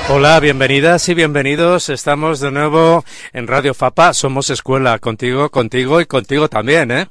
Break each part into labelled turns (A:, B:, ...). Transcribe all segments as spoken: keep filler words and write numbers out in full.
A: Hola, bienvenidas y bienvenidos. Estamos de nuevo en Radio Fapa. Somos escuela, contigo, contigo y contigo también, ¿eh?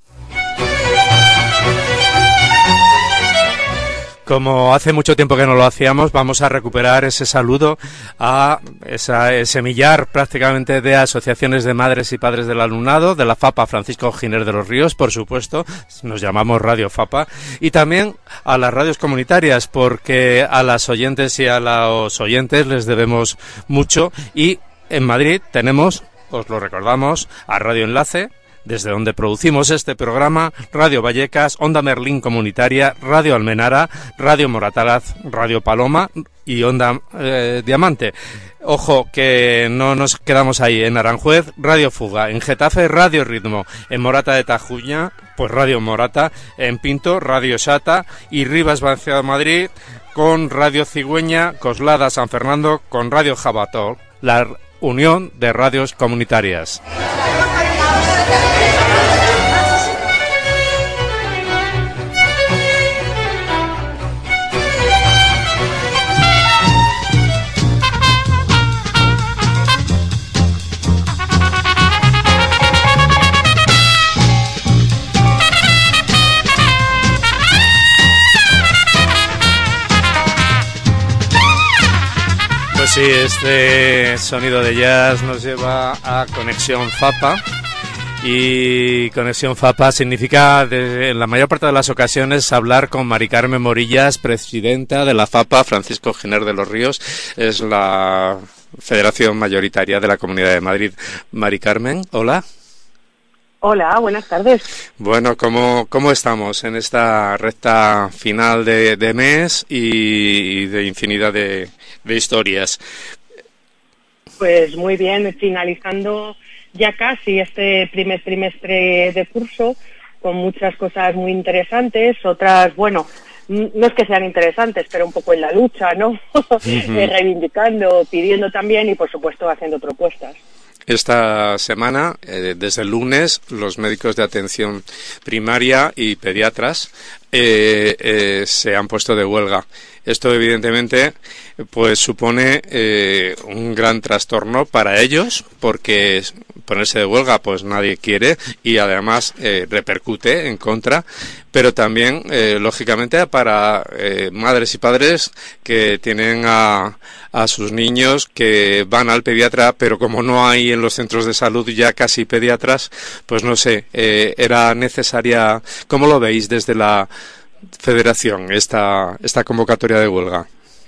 A: Como hace mucho tiempo que no lo hacíamos, vamos a recuperar ese saludo a esa, ese millar prácticamente de asociaciones de madres y padres del alumnado, de la Fapa Francisco Giner de los Ríos, por supuesto, nos llamamos Radio Fapa, y también a las radios comunitarias, porque a las oyentes y a los oyentes les debemos mucho, y en Madrid tenemos, os lo recordamos, a Radio Enlace, desde donde producimos este programa, Radio Vallecas, Onda Merlín Comunitaria, Radio Almenara, Radio Moratalaz, Radio Paloma y Onda eh, Diamante. Ojo, que no nos quedamos ahí. En Aranjuez, Radio Fuga. En Getafe, Radio Ritmo. En Morata de Tajuña, pues Radio Morata. En Pinto, Radio Sata. Y Rivas, Ciudad de Madrid, con Radio Cigüeña. Coslada, San Fernando, con Radio Jabató. La Unión de Radios Comunitarias. Pues sí, este sonido de jazz nos lleva a Conexión Fapa. Y Conexión Fapa significa, de, en la mayor parte de las ocasiones, hablar con Mari Carmen Morillas, presidenta de la Fapa Francisco Giner de los Ríos. Es la federación mayoritaria de la Comunidad de Madrid. Mari Carmen, hola.
B: Hola, buenas tardes.
A: Bueno, ¿cómo, cómo estamos en esta recta final de, de mes y de infinidad de, de historias?
B: Pues muy bien, finalizando ya casi este primer trimestre de curso, con muchas cosas muy interesantes, otras, bueno, no es que sean interesantes, pero un poco en la lucha, ¿no? Uh-huh. Reivindicando, pidiendo también y, por supuesto, haciendo propuestas.
A: Esta semana, eh, desde el lunes, los médicos de atención primaria y pediatras eh, eh, se han puesto de huelga. Esto, evidentemente, pues supone eh, un gran trastorno para ellos, porque ponerse de huelga pues nadie quiere y además eh, repercute en contra, pero también, eh, lógicamente, para eh, madres y padres que tienen a, a sus niños que van al pediatra, pero como no hay en los centros de salud ya casi pediatras, pues no sé, eh, era necesaria. ¿Cómo lo veis desde la Federación esta, esta convocatoria de huelga?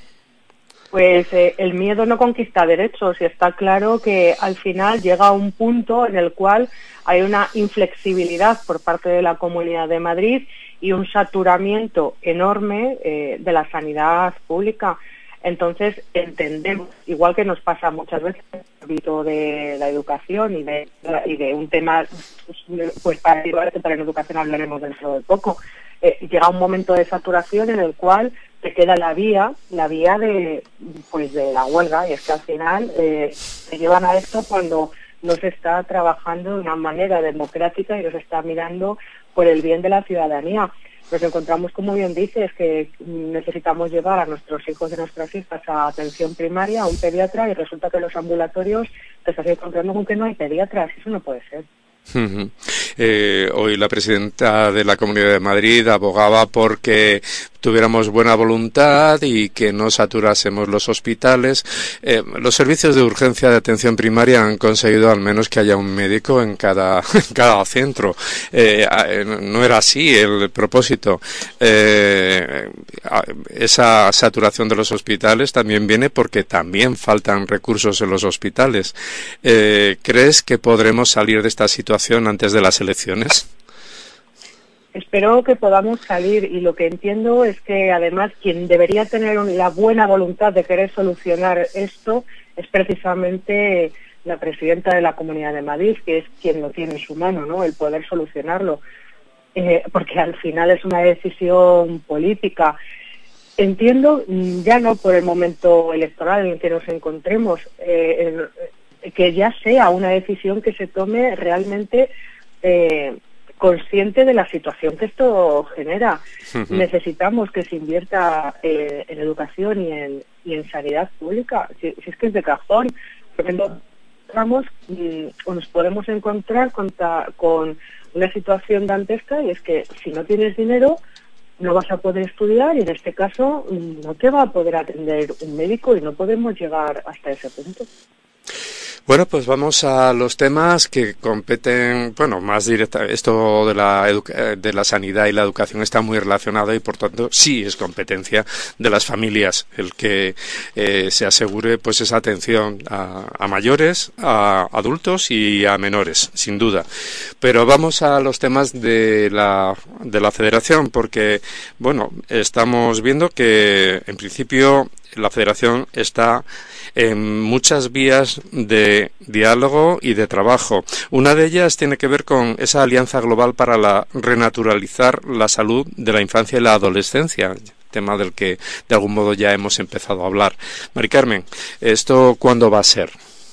B: Pues eh, el miedo no conquista derechos y está claro que al final llega a un punto en el cual hay una inflexibilidad por parte de la Comunidad de Madrid y un saturamiento enorme eh, de la sanidad pública. Entonces entendemos, igual que nos pasa muchas veces en el ámbito de la educación y de, y de un tema, pues para la educación hablaremos dentro de poco, eh, llega un momento de saturación en el cual te queda la vía, la vía de pues de la huelga, y es que al final eh, se llevan a esto cuando no se está trabajando de una manera democrática y no se está mirando por el bien de la ciudadanía. Nos encontramos, como bien dices, que necesitamos llevar a nuestros hijos y nuestras hijas a atención primaria, a un pediatra, y resulta que los ambulatorios te estás encontrando con que no hay pediatras. Eso no puede ser.
A: Uh-huh. Eh, hoy la presidenta de la Comunidad de Madrid abogaba porque tuviéramos buena voluntad y que no saturásemos los hospitales. Eh, los servicios de urgencia de atención primaria han conseguido al menos que haya un médico en cada, en cada centro. Eh, no era así el propósito. Eh, esa saturación de los hospitales también viene porque también faltan recursos en los hospitales. Eh, ¿Crees que podremos salir de esta situación antes de las elecciones?
B: Espero que podamos salir, y lo que entiendo es que además quien debería tener la buena voluntad de querer solucionar esto es precisamente la presidenta de la Comunidad de Madrid, que es quien lo tiene en su mano, ¿no?, el poder solucionarlo, eh, porque al final es una decisión política. Entiendo, ya no por el momento electoral en el que nos encontremos, eh, que ya sea una decisión que se tome realmente eh, consciente de la situación que esto genera.
A: Uh-huh.
B: Necesitamos que se invierta eh, en educación y en, y en sanidad pública, si, si es que es de cajón, porque no vamos mm, o nos podemos encontrar con, ta, con una situación dantesca, y es que si no tienes dinero no vas a poder estudiar, y en este caso mm, no te va a poder atender un médico, y no podemos llegar hasta ese punto.
A: Bueno, pues vamos a los temas que competen, bueno, más directa. Esto de la educa- de la sanidad y la educación está muy relacionado, y por tanto sí es competencia de las familias el que eh, se asegure pues esa atención a, a mayores, a adultos y a menores, sin duda. Pero vamos a los temas de la de la Federación, porque bueno, estamos viendo que en principio la Federación está en muchas vías de diálogo y de trabajo. Una de ellas tiene que ver con esa alianza global para la, renaturalizar la salud de la infancia y la adolescencia, tema del que de algún modo ya hemos empezado a hablar. Mari Carmen, ¿esto cuándo va a ser?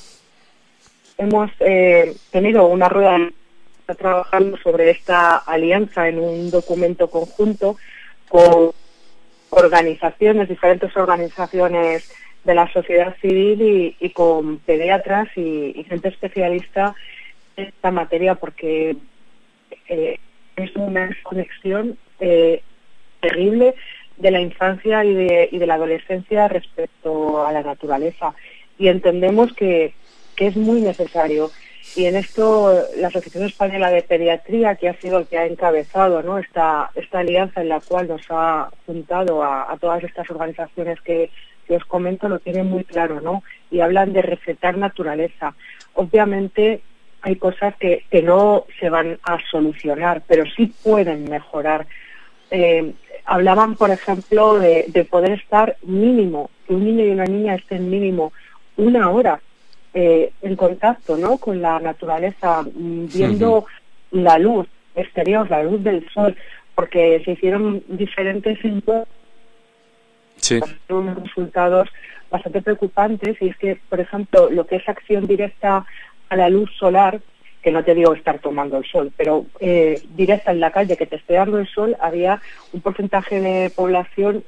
B: Hemos eh, tenido una rueda trabajando sobre esta alianza en un documento conjunto con organizaciones, diferentes organizaciones de la sociedad civil y, y con pediatras y, y gente especialista en esta materia, porque eh, es una desconexión eh, terrible de la infancia y de, y de la adolescencia respecto a la naturaleza, y entendemos que, que es muy necesario. Y en esto la Asociación Española de Pediatría, que ha sido el que ha encabezado, ¿no?, esta, esta alianza en la cual nos ha juntado a, a todas estas organizaciones que, que os comento, lo tiene muy claro, ¿no? Y hablan de recetar naturaleza. Obviamente hay cosas que, que no se van a solucionar, pero sí pueden mejorar. Eh, hablaban, por ejemplo, de, de poder estar mínimo, que un niño y una niña estén mínimo una hora Eh, en contacto, ¿no?, con la naturaleza, viendo uh-huh. la luz exterior, la luz del sol, porque se hicieron diferentes encuestas,
A: sí.
B: unos resultados bastante preocupantes, y es que, por ejemplo, lo que es acción directa a la luz solar, que no te digo estar tomando el sol, pero eh, directa en la calle, que te esté dando el sol, había un porcentaje de población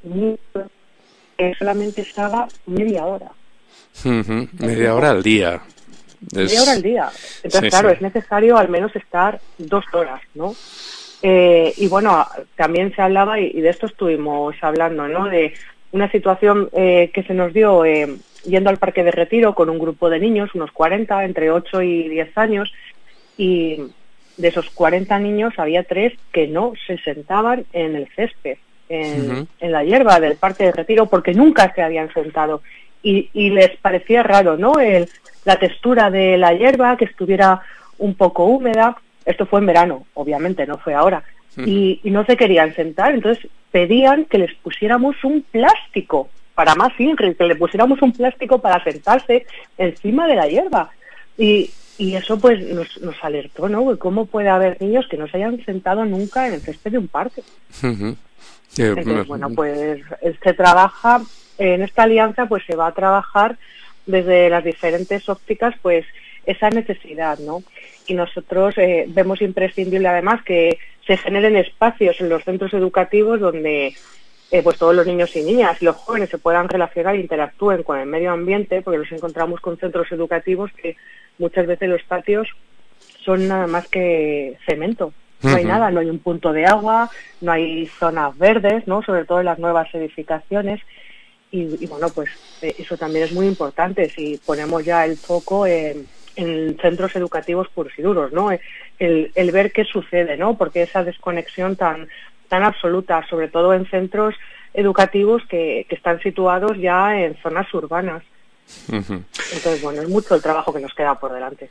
B: que solamente estaba media hora.
A: Uh-huh. Media hora al día.
B: Es... Media hora al día. Entonces, sí, claro, sí. es necesario al menos estar dos horas, ¿no? Eh, y bueno, también se hablaba, y, y de esto estuvimos hablando, ¿no?, de una situación eh, que se nos dio eh, yendo al Parque de Retiro con un grupo de niños, unos cuarenta, entre ocho y diez años, y de esos cuarenta niños había tres que no se sentaban en el césped, en, uh-huh. en la hierba del Parque de Retiro, porque nunca se habían sentado. Y, y les parecía raro, ¿no?, El, la textura de la hierba, que estuviera un poco húmeda. Esto fue en verano, obviamente, no fue ahora. Uh-huh. Y, y no se querían sentar, entonces pedían que les pusiéramos un plástico, para más Ingrid, que le pusiéramos un plástico para sentarse encima de la hierba. Y, y eso pues nos, nos alertó, ¿no?, ¿Cómo puede haber niños que no se hayan sentado nunca en el césped de un parque?
A: Uh-huh.
B: Entonces, bueno, pues se trabaja... En esta alianza pues se va a trabajar desde las diferentes ópticas pues esa necesidad, ¿no? Y nosotros eh, vemos imprescindible además que se generen espacios en los centros educativos donde eh, pues todos los niños y niñas y los jóvenes se puedan relacionar e interactúen con el medio ambiente, porque nos encontramos con centros educativos que muchas veces los patios son nada más que cemento. No hay uh-huh. nada, no hay un punto de agua, no hay zonas verdes, ¿no?, sobre todo en las nuevas edificaciones. Y, y bueno, pues eh, eso también es muy importante si ponemos ya el foco en, en centros educativos puros y duros, ¿no? El, el ver qué sucede, ¿no? Porque esa desconexión tan tan absoluta, sobre todo en centros educativos que, que están situados ya en zonas urbanas. Uh-huh. Entonces, bueno, es mucho el trabajo que nos queda por delante.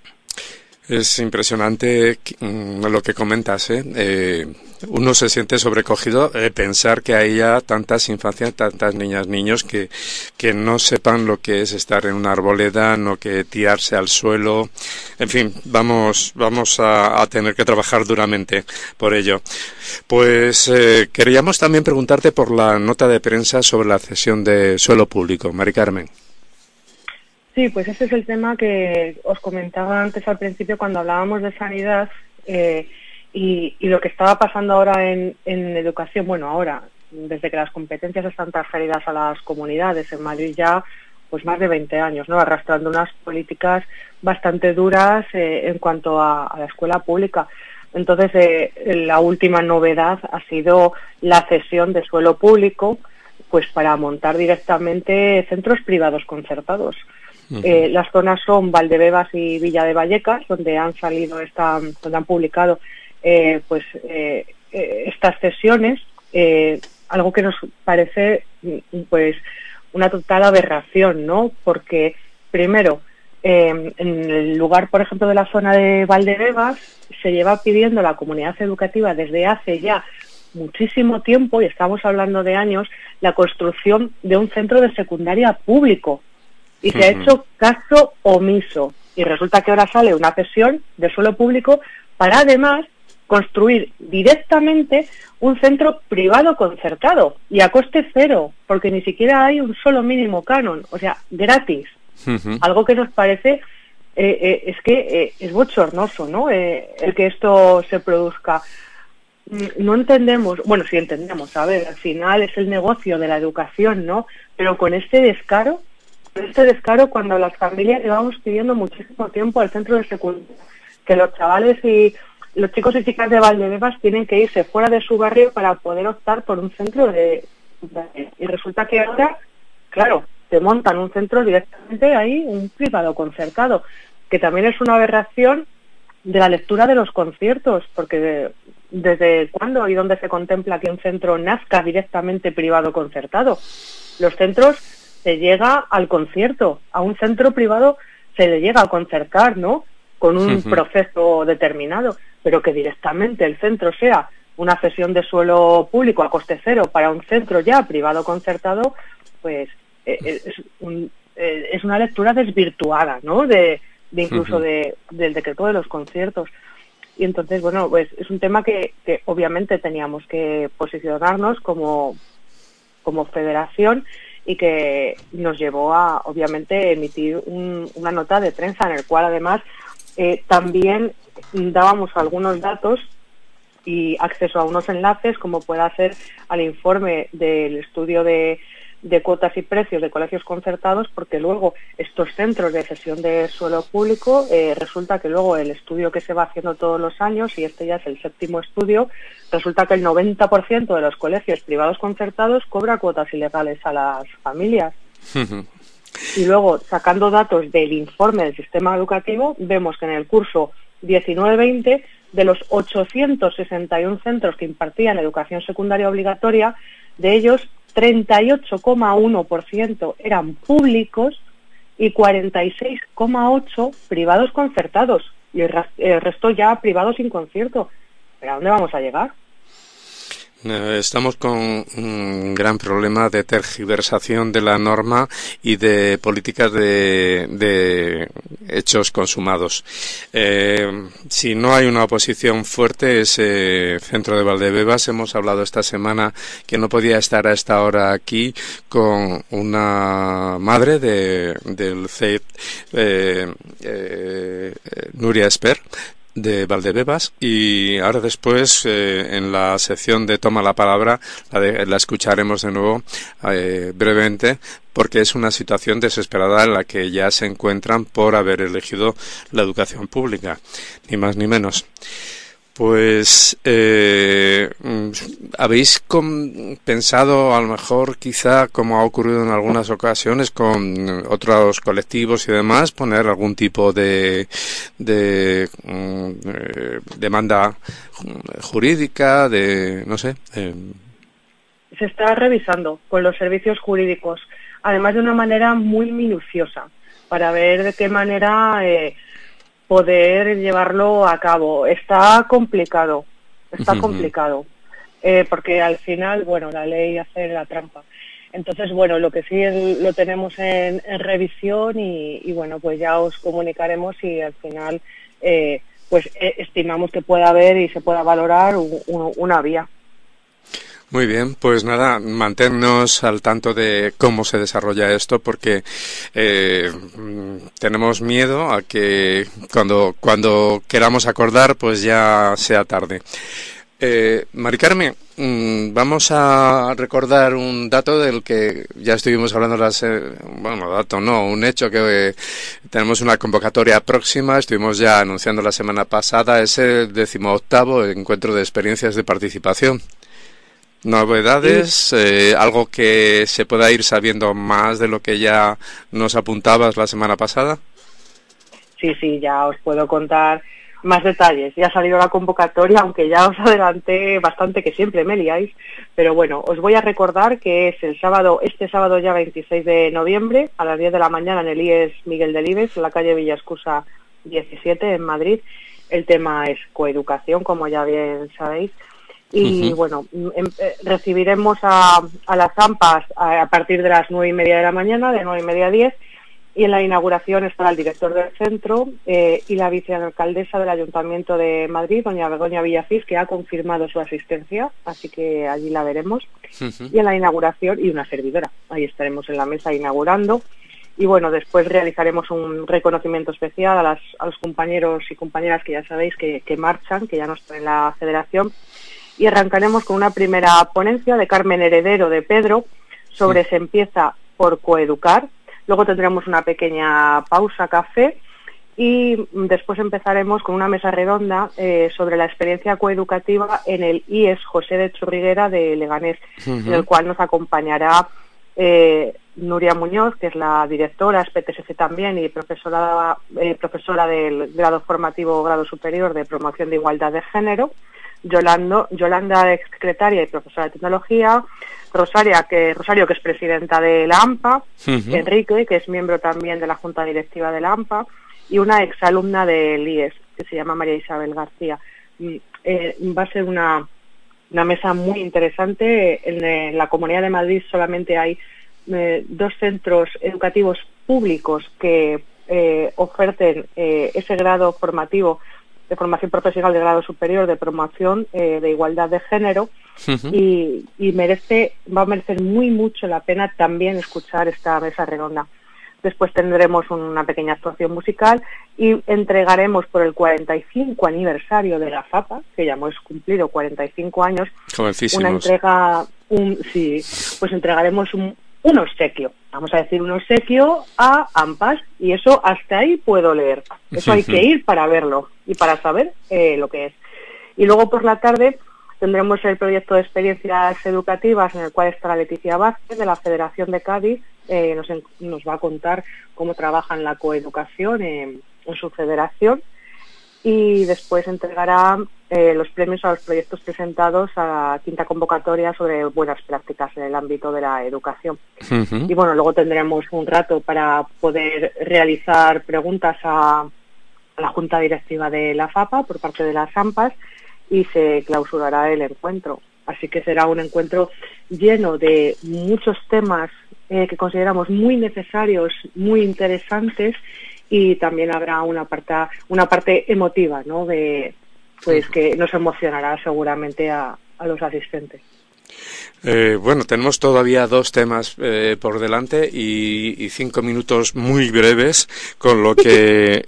A: Es impresionante lo que comentas, ¿eh? Eh, uno se siente sobrecogido de pensar que hay ya tantas infancias, tantas niñas, niños que, que no sepan lo que es estar en una arboleda, no que tirarse al suelo. En fin, vamos, vamos a, a tener que trabajar duramente por ello. Pues eh, queríamos también preguntarte por la nota de prensa sobre la cesión de suelo público. Mari Carmen.
B: Sí, pues ese es el tema que os comentaba antes al principio cuando hablábamos de sanidad, eh, Y, y lo que estaba pasando ahora en, en educación, bueno, ahora, desde que las competencias están transferidas a las comunidades, en Madrid ya pues más de veinte años, ¿no? Arrastrando unas políticas bastante duras eh, en cuanto a, a la escuela pública. Entonces, eh, la última novedad ha sido la cesión de suelo público, pues para montar directamente centros privados concertados. Uh-huh. Eh, las zonas son Valdebebas y Villa de Vallecas, donde han salido esta, donde han publicado eh, pues eh, eh, estas cesiones, eh, algo que nos parece pues una total aberración, ¿no? Porque primero, eh, en el lugar, por ejemplo, de la zona de Valdebebas, se lleva pidiendo la comunidad educativa desde hace ya muchísimo tiempo, y estamos hablando de años, la construcción de un centro de secundaria público. Y se uh-huh. ha hecho caso omiso. Y resulta que ahora sale una cesión de suelo público para además construir directamente un centro privado concertado y a coste cero, porque ni siquiera hay un solo mínimo canon, o sea, gratis. Uh-huh. Algo que nos parece eh, eh, es que eh, es bochornoso, ¿no? Eh, el que esto se produzca. No entendemos, bueno, sí entendemos, a ver, al final es el negocio de la educación, ¿no? Pero con este descaro, con este descaro cuando las familias llevamos pidiendo muchísimo tiempo al centro de secundaria, que los chavales y los chicos y chicas de Valdebebas tienen que irse fuera de su barrio para poder optar por un centro de... Y resulta que ahora, claro, te montan un centro directamente ahí, un privado concertado, que también es una aberración de la lectura de los conciertos, porque de, ¿desde cuándo y dónde se contempla que un centro nazca directamente privado concertado? Los centros se llega al concierto, a un centro privado se le llega a concertar, ¿no? Con un uh-huh. proceso determinado, pero que directamente el centro sea una cesión de suelo público a coste cero para un centro ya privado concertado, pues eh, es, un, eh, es una lectura desvirtuada, ¿no? De, de incluso uh-huh. de, del decreto de los conciertos. Y entonces, bueno, pues es un tema que, que obviamente teníamos que posicionarnos como, como federación y que nos llevó a, obviamente, emitir un, una nota de prensa en el cual, además, eh, también dábamos algunos datos y acceso a unos enlaces, como pueda ser al informe del estudio de, de cuotas y precios de colegios concertados, porque luego estos centros de cesión de suelo público, eh, resulta que luego el estudio que se va haciendo todos los años, y este ya es el séptimo estudio, resulta que el noventa por ciento de los colegios privados concertados cobra cuotas ilegales a las familias. Uh-huh. Y luego, sacando datos del informe del sistema educativo, vemos que en el curso diecinueve veinte, de los ochocientos sesenta y uno centros que impartían educación secundaria obligatoria, de ellos treinta y ocho coma uno por ciento eran públicos y cuarenta y seis coma ocho por ciento privados concertados, y el, el resto ya privados sin concierto. ¿Pero a dónde vamos a llegar?
A: Estamos con un gran problema de tergiversación de la norma y de políticas de, de hechos consumados. Eh, si no hay una oposición fuerte, ese centro de Valdebebas, hemos hablado esta semana que no podía estar a esta hora aquí con una madre de, del C E I P, eh, eh, Nuria Esper, de Valdebebas, y ahora después eh, en la sección de Toma la Palabra la, de, la escucharemos de nuevo eh, brevemente, porque es una situación desesperada en la que ya se encuentran por haber elegido la educación pública, ni más ni menos. Pues, eh, ¿habéis com- pensado, a lo mejor, quizá, como ha ocurrido en algunas ocasiones con otros colectivos y demás, poner algún tipo de, de, de demanda jurídica, de, no sé? Eh...
B: Se está revisando con los servicios jurídicos, además de una manera muy minuciosa, para ver de qué manera... Eh, poder llevarlo a cabo. Está complicado, está uh-huh. complicado, eh, porque al final, bueno, la ley hace la trampa. Entonces, bueno, lo que sí es, lo tenemos en, en revisión y, y, bueno, pues ya os comunicaremos si al final, eh, pues eh, estimamos que pueda haber y se pueda valorar un, un, una vía.
A: Muy bien, pues nada, manténnos al tanto de cómo se desarrolla esto, porque eh, tenemos miedo a que cuando, cuando queramos acordar, pues ya sea tarde. Eh, Mari Carmen, mmm, vamos a recordar un dato del que ya estuvimos hablando, las, eh, bueno, dato no, un hecho que eh, tenemos una convocatoria próxima, estuvimos ya anunciando la semana pasada, es el decimoctavo encuentro de experiencias de participación. Novedades,
B: Sí.
A: eh, algo que se pueda ir sabiendo más de lo que ya nos apuntabas la semana pasada.
B: Sí, sí, ya os puedo contar más detalles. Ya ha salido la convocatoria, aunque ya os adelanté bastante, que siempre me liáis. Pero bueno, os voy a recordar que es el sábado, este sábado ya veintiséis de noviembre, a las diez de la mañana en el I E S Miguel Delibes, en la calle Villascusa diecisiete, en Madrid. El tema es coeducación, como ya bien sabéis. Y
A: Uh-huh.
B: bueno, em, eh, recibiremos a, a las AMPAs a, a partir de las nueve y media de la mañana, de nueve y media a diez. Y en la inauguración estará el director del centro eh, y la vicealcaldesa del Ayuntamiento de Madrid, doña Begoña Villafís, que ha confirmado su asistencia, así que allí la veremos. Uh-huh. Y en la inauguración, y una servidora, ahí estaremos en la mesa inaugurando. Y bueno, después realizaremos un reconocimiento especial a, las, a los compañeros y compañeras que ya sabéis que, que marchan, que ya no están en la federación. Y arrancaremos con una primera ponencia de Carmen Heredero de Pedro sobre sí. Se empieza por coeducar. Luego tendremos una pequeña pausa, café, y después empezaremos con una mesa redonda eh, sobre la experiencia coeducativa en el I E S José de Churriguera de Leganés, uh-huh. en el cual nos acompañará eh, Nuria Muñoz, que es la directora, es P T S C también y profesora, eh, profesora del grado formativo grado superior de promoción de igualdad de género, Yolando, Yolanda, ex secretaria y profesora de tecnología, Rosaria, que, Rosario, que es presidenta de la AMPA, uh-huh. Enrique, que es miembro también de la Junta Directiva de la AMPA, y una exalumna del I E S, que se llama María Isabel García. Eh, va a ser una, una mesa muy interesante. En, en la Comunidad de Madrid solamente hay eh, dos centros educativos públicos que eh, oferten eh, ese grado formativo de formación profesional de grado superior de promoción eh, de igualdad de género, uh-huh. y, y merece, va a merecer muy mucho la pena también escuchar esta mesa redonda. Después tendremos una pequeña actuación musical y entregaremos por el cuarenta y cinco aniversario de la FAPA, que ya hemos cumplido cuarenta y cinco años, una entrega, un, sí, pues entregaremos un, un obsequio, vamos a decir un obsequio a AMPAs, y eso hasta ahí puedo leer, eso hay que ir para verlo y para saber eh, lo que es. Y luego por la tarde tendremos el proyecto de experiencias educativas en el cual estará Leticia Vázquez de la Federación de Cádiz, eh, nos, nos va a contar cómo trabajan la coeducación en, en su federación, y después entregará eh, los premios a los proyectos presentados a la quinta convocatoria sobre buenas prácticas en el ámbito de la educación. Uh-huh. Y bueno, luego tendremos un rato para poder realizar preguntas a, a la Junta Directiva de la FAPA por parte de las AMPAs y se clausurará el encuentro. Así que será un encuentro lleno de muchos temas eh, que consideramos muy necesarios, muy interesantes, y también habrá una parte, una parte emotiva, ¿no? De, pues que nos emocionará seguramente a, a los asistentes.
A: Eh, bueno, tenemos todavía dos temas eh, por delante y, y cinco minutos muy breves, con lo que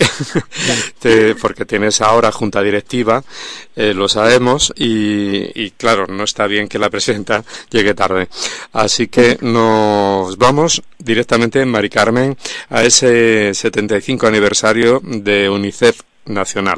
A: te, porque tienes ahora junta directiva, eh, lo sabemos, y, y claro, no está bien que la presidenta llegue tarde. Así que nos vamos directamente, Mari Carmen, a ese setenta y cinco aniversario de UNICEF Nacional.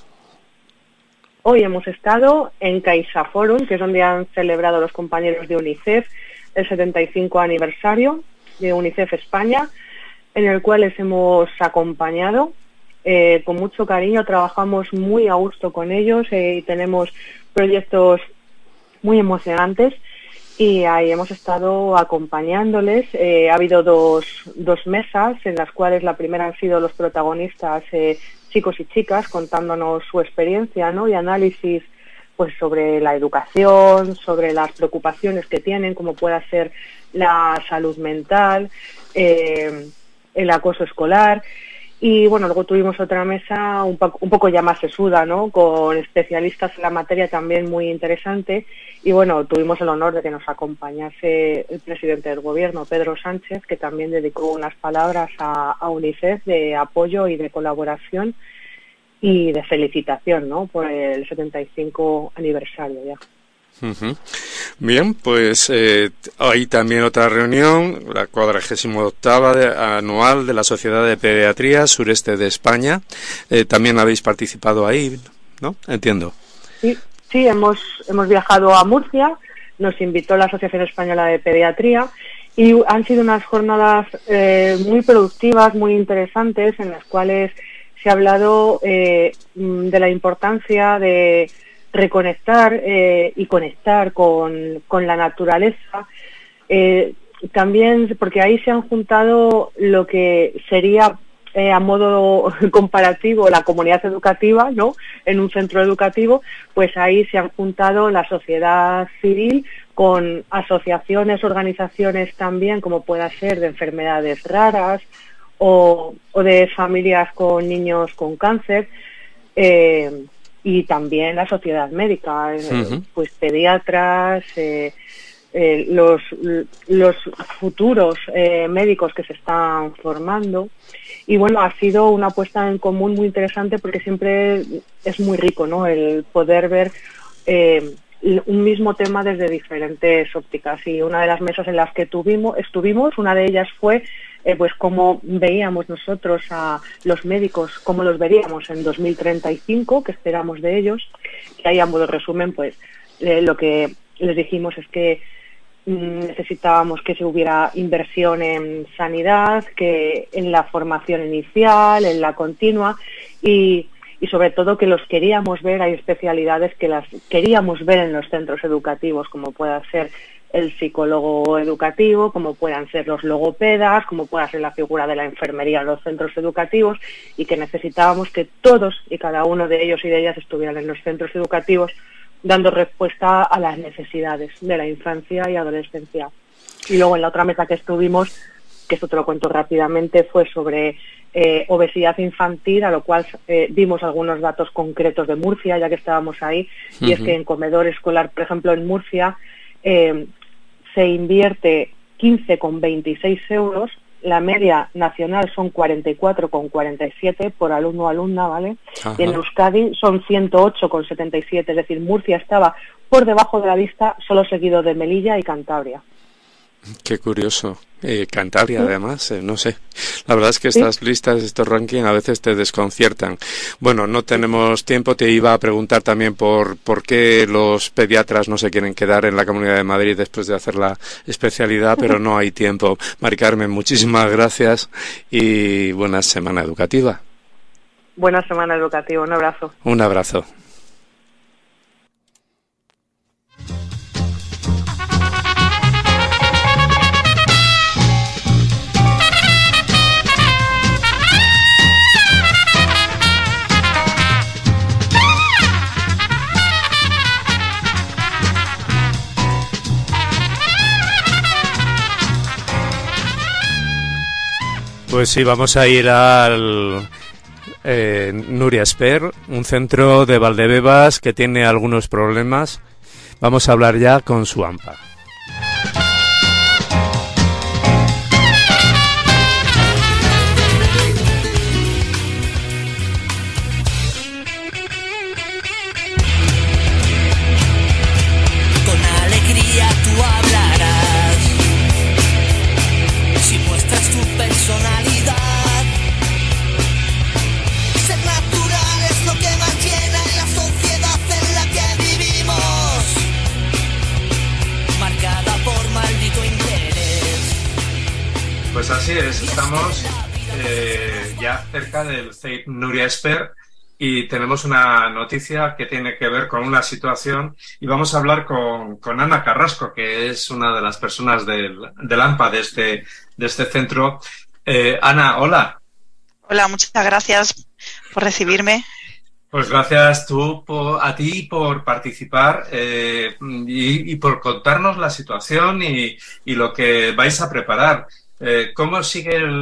B: Hoy hemos estado en CaixaForum, que es donde han celebrado los compañeros de UNICEF el setenta y cinco aniversario de UNICEF España, en el cual les hemos acompañado eh, con mucho cariño. Trabajamos muy a gusto con ellos eh, y tenemos proyectos muy emocionantes, y ahí hemos estado acompañándoles. Eh, ha habido dos, dos mesas en las cuales la primera han sido los protagonistas, eh, chicos y chicas, contándonos su experiencia, ¿no? Y análisis pues sobre la educación, sobre las preocupaciones que tienen, como pueda ser la salud mental, eh, el acoso escolar. Y bueno, luego tuvimos otra mesa un, po un poco ya más sesuda, ¿no? Con especialistas en la materia también muy interesante. Y bueno, tuvimos el honor de que nos acompañase el presidente del gobierno, Pedro Sánchez, que también dedicó unas palabras a, a UNICEF de apoyo y de colaboración y de felicitación, ¿no? Por el setenta y cinco aniversario ya.
A: Uh-huh. Bien, pues eh, hay también otra reunión, la cuadragésima octava de, anual de la Sociedad de Pediatría Sureste de España. Eh, también habéis participado ahí, ¿no? Entiendo.
B: Sí, sí, hemos hemos viajado a Murcia, nos invitó la Asociación Española de Pediatría y han sido unas jornadas eh, muy productivas, muy interesantes, en las cuales se ha hablado eh, de la importancia de reconectar eh, y conectar con, con la naturaleza, eh, también porque ahí se han juntado lo que sería eh, a modo comparativo la comunidad educativa, ¿no? En un centro educativo, pues ahí se han juntado la sociedad civil con asociaciones, organizaciones también, como pueda ser de enfermedades raras o, o de familias con niños con cáncer, eh, y también la sociedad médica, eh, uh-huh. pues pediatras, eh, eh, los, los futuros eh, médicos que se están formando. Y bueno, ha sido una puesta en común muy interesante porque siempre es muy rico, ¿no? El poder ver eh, un mismo tema desde diferentes ópticas. Y una de las mesas en las que tuvimos, estuvimos, una de ellas fue Eh, pues cómo veíamos nosotros a los médicos, cómo los veríamos en dos mil treinta y cinco, que esperamos de ellos. Y ahí a modo de resumen, pues eh, lo que les dijimos es que mm, necesitábamos que se hubiera inversión en sanidad, que en la formación inicial, en la continua y, y sobre todo que los queríamos ver, hay especialidades que las queríamos ver en los centros educativos, como pueda ser el psicólogo educativo, como puedan ser los logopedas, como pueda ser la figura de la enfermería en los centros educativos, y que necesitábamos que todos y cada uno de ellos y de ellas estuvieran en los centros educativos dando respuesta a las necesidades de la infancia y adolescencia. Y luego en la otra mesa que estuvimos, que esto te lo cuento rápidamente, fue sobre eh, obesidad infantil, a lo cual eh, dimos algunos datos concretos de Murcia, ya que estábamos ahí, uh-huh. y es que en comedor escolar, por ejemplo, en Murcia, eh, se invierte quince coma veintiséis euros, la media nacional son cuarenta y cuatro coma cuarenta y siete por alumno o alumna, ¿vale? Ajá. Y en Euskadi son ciento ocho coma setenta y siete, es decir, Murcia estaba por debajo de la lista, solo seguido de Melilla y Cantabria.
A: Qué curioso. Eh, Cantabria, ¿sí? Además, eh, no sé. La verdad es que estas ¿sí? listas, estos rankings a veces te desconciertan. Bueno, no tenemos tiempo. Te iba a preguntar también por por qué los pediatras no se quieren quedar en la Comunidad de Madrid después de hacer la especialidad, pero no hay tiempo. Mari Carmen, muchísimas gracias y buena semana educativa.
B: Buena semana educativa. Un abrazo.
A: Un abrazo. Pues sí, vamos a ir al eh, Nuria Esper, un centro de Valdebebas que tiene algunos problemas. Vamos a hablar ya con su A M P A. Pues así es, estamos eh, ya cerca del C E I P Nuria Esper y tenemos una noticia que tiene que ver con una situación y vamos a hablar con, con Ana Carrasco, que es una de las personas del, del A M P A de este, de este centro. Eh, Ana, hola.
C: Hola, muchas gracias por recibirme.
A: Pues gracias tú por, a ti por participar eh, y, y por contarnos la situación y, y lo que vais a preparar. Eh, ¿Cómo sigue el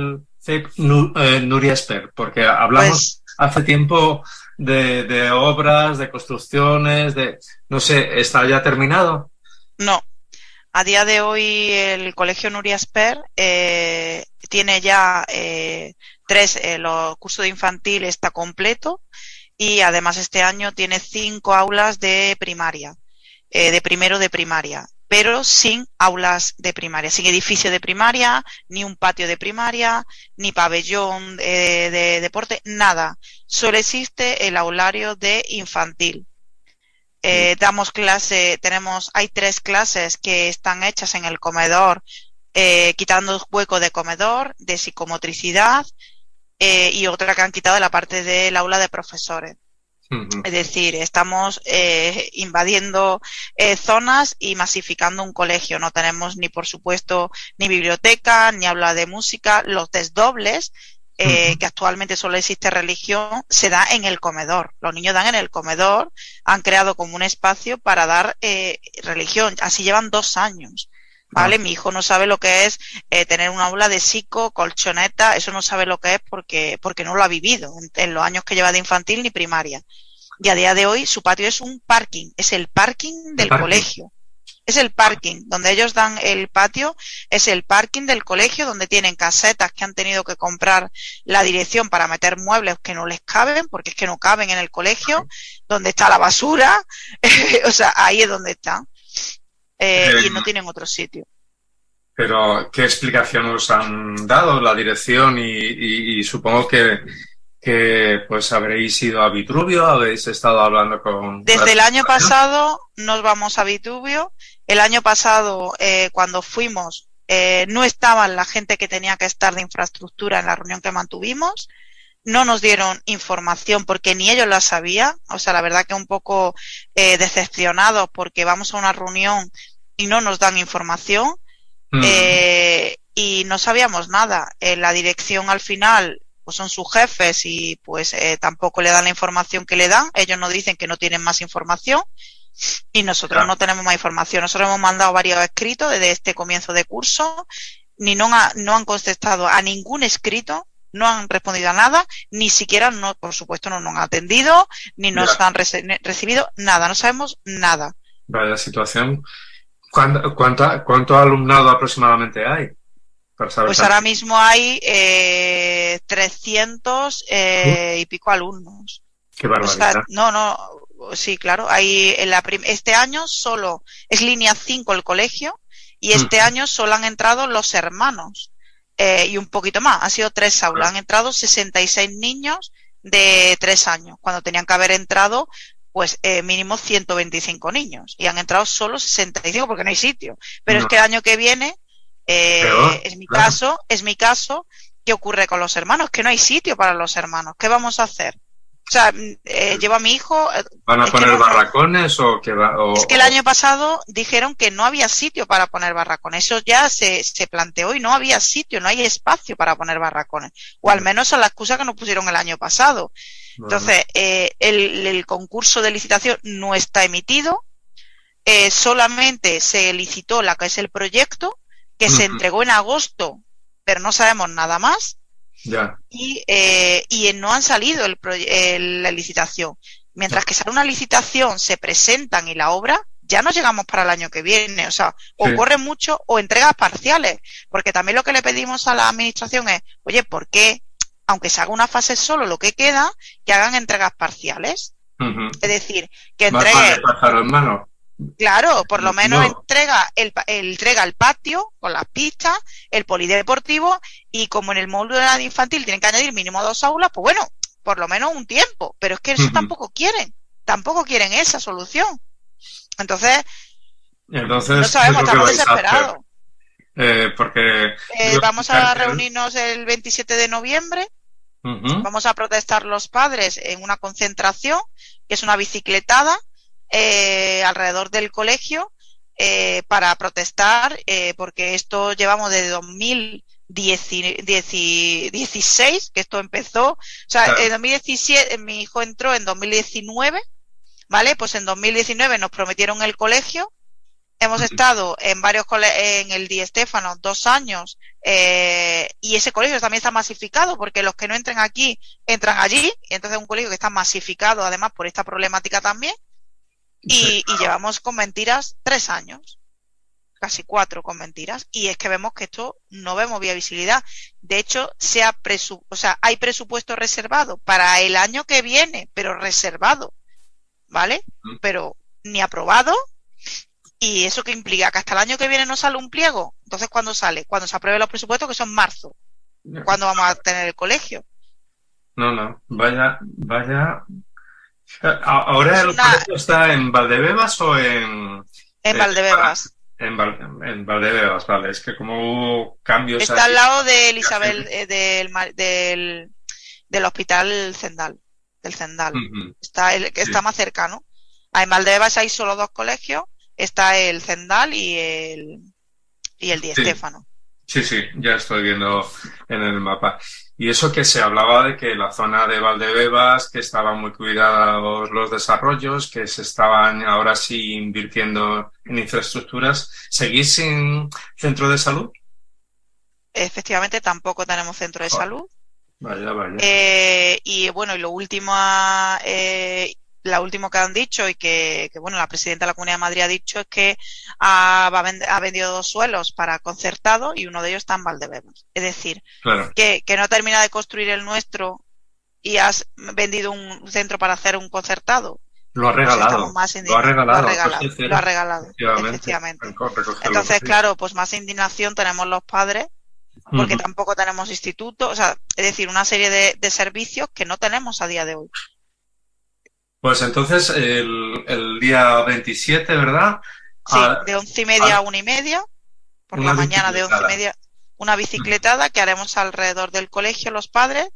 A: Sí, Nu- eh, Nuria Esper, porque hablamos
C: Pues
A: hace tiempo de, de obras, de construcciones, de... No sé, ¿está ya terminado?
C: no. A día de hoy el Colegio Nuria Esper eh, tiene ya eh, tres, eh, los cursos de infantil está completo y además este año tiene cinco aulas de primaria, eh, de primero de primaria, pero sin aulas de primaria, sin edificio de primaria, ni un patio de primaria, ni pabellón eh, de deporte, nada. Solo existe el aulario de infantil. Eh, damos clase, tenemos, hay tres clases que están hechas en el comedor, eh, quitando hueco de comedor, de psicomotricidad, eh, y otra que han quitado de la parte del aula de profesores.
A: Ujú.
C: Es decir, estamos eh, invadiendo eh, zonas y masificando un colegio. No tenemos ni, por supuesto, ni biblioteca, ni aula de música. Los desdobles, eh,
A: Ujú.
C: que actualmente solo existe religión, se da en el comedor. Los niños dan en el comedor. Han creado como un espacio para dar eh, religión. Así llevan dos años.
A: Ah,
C: ¿Vale? Mi hijo no sabe lo que es eh, tener un aula de psico, colchoneta, eso no sabe lo que es porque, porque no lo ha vivido en, en los años que lleva de infantil ni primaria. Y a día de hoy su patio es un parking, es el parking
A: el
C: del
A: parking.
C: colegio. Es el parking, donde ellos dan el patio, es el parking del colegio, donde tienen casetas que han tenido que comprar la dirección para meter muebles que no les caben, porque es que no caben en el colegio, donde está la basura, o sea, ahí es donde está. Eh,
A: Eh,
C: y no tienen otro sitio.
A: pero, ¿qué explicación os han dado la dirección? Y, y- y supongo que, que pues habréis ido a Vitruvio, habéis estado hablando con
C: Desde
A: las...
C: el año pasado nos vamos a Vitubio. El año pasado, eh, cuando fuimos, eh, no estaban la gente que tenía que estar de infraestructura en la reunión que mantuvimos. No nos dieron información porque ni ellos la sabían. O sea, la verdad que un poco eh, decepcionados porque vamos a una reunión y no nos dan información.
A: Ujú.
C: Eh, y no sabíamos nada. Eh, la dirección al final pues son sus jefes y pues eh, tampoco le dan la información que le dan. Ellos nos dicen que no tienen más información y nosotros
A: Ya.
C: no tenemos más información. Nosotros hemos mandado varios escritos desde este comienzo de curso, ni no, ha, no han contestado a ningún escrito, no han respondido a nada, ni siquiera, no, por supuesto, no nos han atendido, ni nos
A: Ya.
C: han rece recibido nada, no sabemos nada.
A: Vaya situación. ¿Cuánto, cuánto, cuánto alumnado aproximadamente hay? Para saber
C: Pues
A: también.
C: ahora mismo hay eh, trescientos
A: Uh,
C: eh, y pico alumnos.
A: qué
C: O sea,
A: barbaridad.
C: no, no, sí, claro, hay en la prim este año solo es línea cinco el colegio y este
A: Ujú.
C: año solo han entrado los hermanos eh, y un poquito más, han sido tres aulas, han entrado sesenta y seis niños de tres años, cuando tenían que haber entrado pues eh, mínimo ciento veinticinco niños y han entrado solo sesenta y cinco porque no hay sitio. Pero es
A: No,
C: que el año que viene, eh,
A: peor,
C: es mi
A: claro.
C: caso, es mi caso, ¿qué ocurre con los hermanos? Que no hay sitio para los hermanos. ¿Qué vamos a hacer? O sea, eh, llevo a mi hijo, eh,
A: ¿Van a
C: es que
A: poner
C: no, no,
A: barracones o qué va? O,
C: es que el
A: o-
C: año pasado dijeron que no había sitio para poner barracones. Eso ya se, se planteó y no había sitio, no hay espacio para poner barracones. O al menos es la excusa que nos pusieron el año pasado.
A: Bueno,
C: Entonces, eh, el, el concurso de licitación no está emitido, eh, solamente se licitó la que es el proyecto, que se
A: ujú,
C: entregó en agosto, pero no sabemos nada más.
A: ya.
C: Y, eh, y no han salido el, el, la licitación. Mientras que sale una licitación, se presentan y la obra, ya no llegamos para el año que viene. O sea,
A: Sí.
C: o corre mucho o entregas parciales. Porque también lo que le pedimos a la administración es, oye, ¿por qué, aunque se haga una fase solo lo que queda, que hagan entregas parciales?
A: Ujú.
C: Es decir, que
A: Más vale
C: entregue,
A: pájaro en mano.
C: claro, por lo menos
A: No.
C: entrega el, el, entrega el patio con las pistas, el polideportivo, y como en el módulo de infantil tienen que añadir mínimo dos aulas, pues bueno, por lo menos un tiempo. Pero es que eso
A: Ujú.
C: tampoco quieren, tampoco quieren esa solución. Entonces,
A: Entonces,
C: no
A: ¿qué es
C: sabemos,
A: lo que
C: estamos
A: vais a hacer?
C: desesperados.
A: Eh, porque
C: Eh,
A: yo
C: vamos a
A: cartel.
C: reunirnos el veintisiete de noviembre,
A: Ujú.
C: vamos a protestar los padres en una concentración, que es una bicicletada, eh, alrededor del colegio, eh, para protestar, eh, porque esto llevamos desde dos mil dieciséis, que esto empezó, o sea,
A: Claro.
C: en dos mil diecisiete, mi hijo entró en dos mil diecinueve, ¿vale? Pues en dos mil diecinueve nos prometieron el colegio, Hemos estado en varios cole en el Di Stéfano dos años eh, y ese colegio también está masificado porque los que no entren aquí entran allí y entonces es un colegio que está masificado además por esta problemática también y, sí, claro. y llevamos con Mentiras tres años, casi cuatro con Mentiras y es que vemos que esto no vemos viabilidad. De hecho, se ha presu o sea, hay presupuesto reservado para el año que viene, pero reservado, ¿vale? Mm. Pero ni aprobado. ¿Y eso qué implica? ¿Que hasta el año que viene no sale un pliego? Entonces, ¿cuándo sale? Cuando se aprueben los presupuestos, que son marzo. ¿Cuándo vamos a tener el colegio?
D: No, no, vaya, vaya. ¿Ahora el una... colegio está en Valdebebas o en...?
C: En Valdebebas.
D: En, Val... en Valdebebas, vale. Es que como hubo cambios...
C: Está aquí... al lado de Isabel, eh, del, del, del hospital Zendal, del Zendal. Uh-huh. Está el que está sí. más cercano. En Valdebebas hay solo dos colegios. Está el Zendal y el y el Di Stéfano.
D: Sí, sí, ya estoy viendo en el mapa. Y eso que se hablaba de que la zona de Valdebebas, que estaban muy cuidados los desarrollos, que se estaban ahora sí invirtiendo en infraestructuras. ¿Seguís sin centro de salud?
C: Efectivamente, tampoco tenemos centro de oh, salud.
D: Vaya, vaya.
C: Eh, y bueno, y lo último... Eh, la última que han dicho y que, que, bueno, la presidenta de la Comunidad de Madrid ha dicho es que ha, ha vendido dos suelos para concertado y uno de ellos está en Valdebebas. Es decir,
D: claro.
C: que, que no termina de construir el nuestro y has vendido un centro para hacer un concertado.
D: Lo ha regalado.
C: Más
D: lo ha regalado.
C: Lo ha regalado, lo ha regalado efectivamente. Entonces, claro, pues más indignación tenemos los padres porque uh-huh. tampoco tenemos instituto, o sea, es decir, una serie de, de servicios que no tenemos a día de hoy.
D: Pues entonces el, el día veintisiete, ¿verdad?
C: Sí, a, de once y media a una y media, por la mañana de once y media, una bicicletada que haremos alrededor del colegio los padres,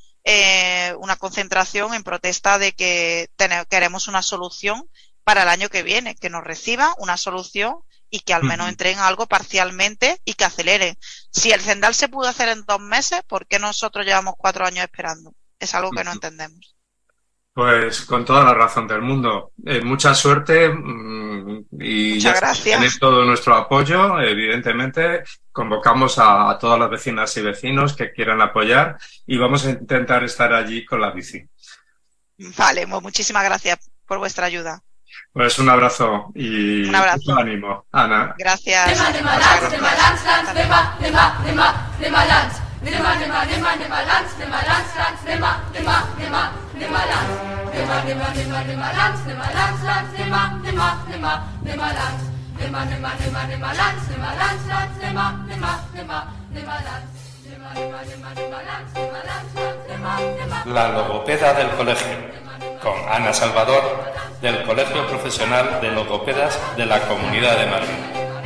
C: eh, una concentración en protesta de que ten, queremos una solución para el año que viene, que nos reciban una solución y que al menos entreguen algo parcialmente y que aceleren. Si el Zendal se pudo hacer en dos meses, ¿por qué nosotros llevamos cuatro años esperando? Es algo que no entendemos.
D: Pues con toda la razón del mundo. Eh, mucha suerte mmm, y
C: Muchas
D: ya
C: gracias.
D: tenéis todo nuestro apoyo, evidentemente. Convocamos a, a todas las vecinas y vecinos que quieran apoyar y vamos a intentar estar allí con la bici.
C: Vale, muchísimas gracias por vuestra ayuda.
D: Pues un abrazo y
C: un abrazo.
D: mucho ánimo, Ana.
C: Gracias. Nimmer, nimmer, nimmer, nimmer Lanz, nimmer Lanz, Lanz, nimmer, nimmer, nimmer, nimmer Lanz. Nimmer, nimmer, nimmer, nimmer Lanz, nimmer Lanz, Lanz, nimmer, nimmer, nimmer, nimmer Lanz. Nimmer, nimmer, nimmer, nimmer Lanz, nimmer Lanz, Lanz, nimmer, nimmer, nimmer, nimmer Lanz. Nimmer, nimmer, nimmer, nimmer Lanz, nimmer Lanz, Lanz, nimmer, nimmer.
A: La logopeda del colegio, con Ana Salvador, del Colegio Profesional de Logopedas de la Comunidad de Madrid.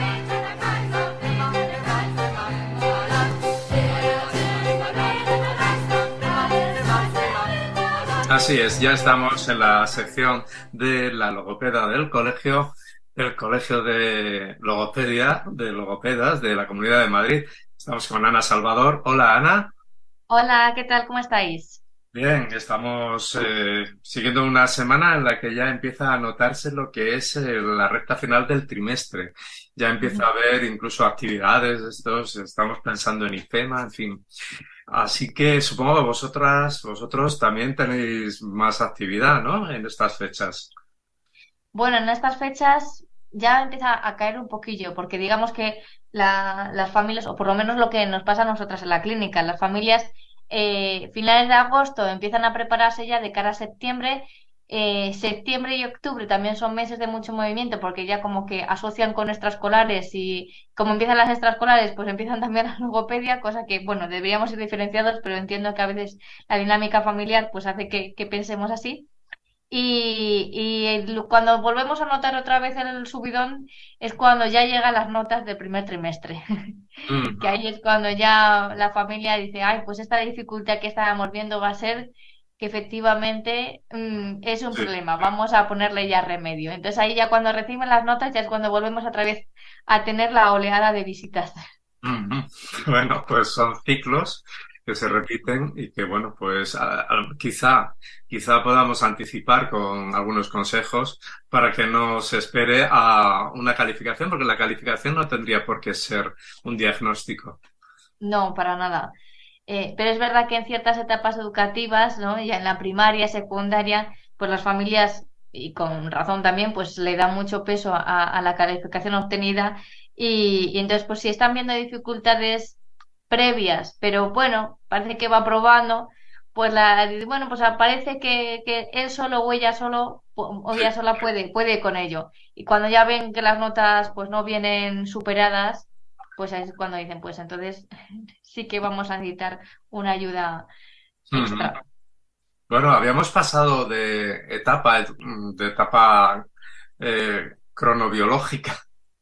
D: Así es, ya estamos en la sección de la logopeda del colegio, el Colegio de Logopedia, de Logopedas de la Comunidad de Madrid. Estamos con Ana Salvador. Hola, Ana.
E: Hola, ¿qué tal? ¿Cómo estáis?
D: Bien, estamos eh, siguiendo una semana en la que ya empieza a notarse lo que es eh, la recta final del trimestre. Ya empieza a haber incluso actividades, estos, estamos pensando en IFEMA, en fin. Así que supongo que vosotras, vosotros también tenéis más actividad, ¿no? En estas fechas.
E: Bueno, en estas fechas ya empieza a caer un poquillo, porque digamos que la, las familias, o por lo menos lo que nos pasa a nosotras en la clínica, las familias eh, finales de agosto empiezan a prepararse ya de cara a septiembre. Eh, septiembre y octubre también son meses de mucho movimiento porque ya como que asocian con extraescolares y como empiezan las extraescolares pues empiezan también la logopedia, cosa que bueno, deberíamos ir diferenciados, pero entiendo que a veces la dinámica familiar pues hace que, que pensemos así. Y, y cuando volvemos a notar otra vez el subidón es cuando ya llegan las notas del primer trimestre. Mm. Que ahí es cuando ya la familia dice, ay, pues esta dificultad que estábamos viendo va a ser que efectivamente mmm, es un sí. problema, vamos a ponerle ya remedio. Entonces ahí ya cuando reciben las notas ya es cuando volvemos otra vez a tener la oleada de visitas.
D: Mm-hmm. Bueno, pues son ciclos. que se repiten y que, bueno, pues a- a- quizá, quizá podamos anticipar con algunos consejos para que no se espere a una calificación, porque la calificación no tendría por qué ser un diagnóstico.
E: No, para nada. Eh, pero es verdad que en ciertas etapas educativas, ¿no? Ya en la primaria, secundaria, pues las familias, y con razón también, pues le dan mucho peso a, a la calificación obtenida y, y entonces, pues si están viendo dificultades previas, pero bueno, parece que va probando, pues la, bueno, pues parece que, que él solo o ella solo o o ella sola puede, puede con ello. Y cuando ya ven que las notas pues no vienen superadas, pues es cuando dicen, pues entonces sí que vamos a necesitar una ayuda
D: Ujú.
E: extra.
D: Bueno, habíamos pasado de etapa, de etapa eh, cronobiológica.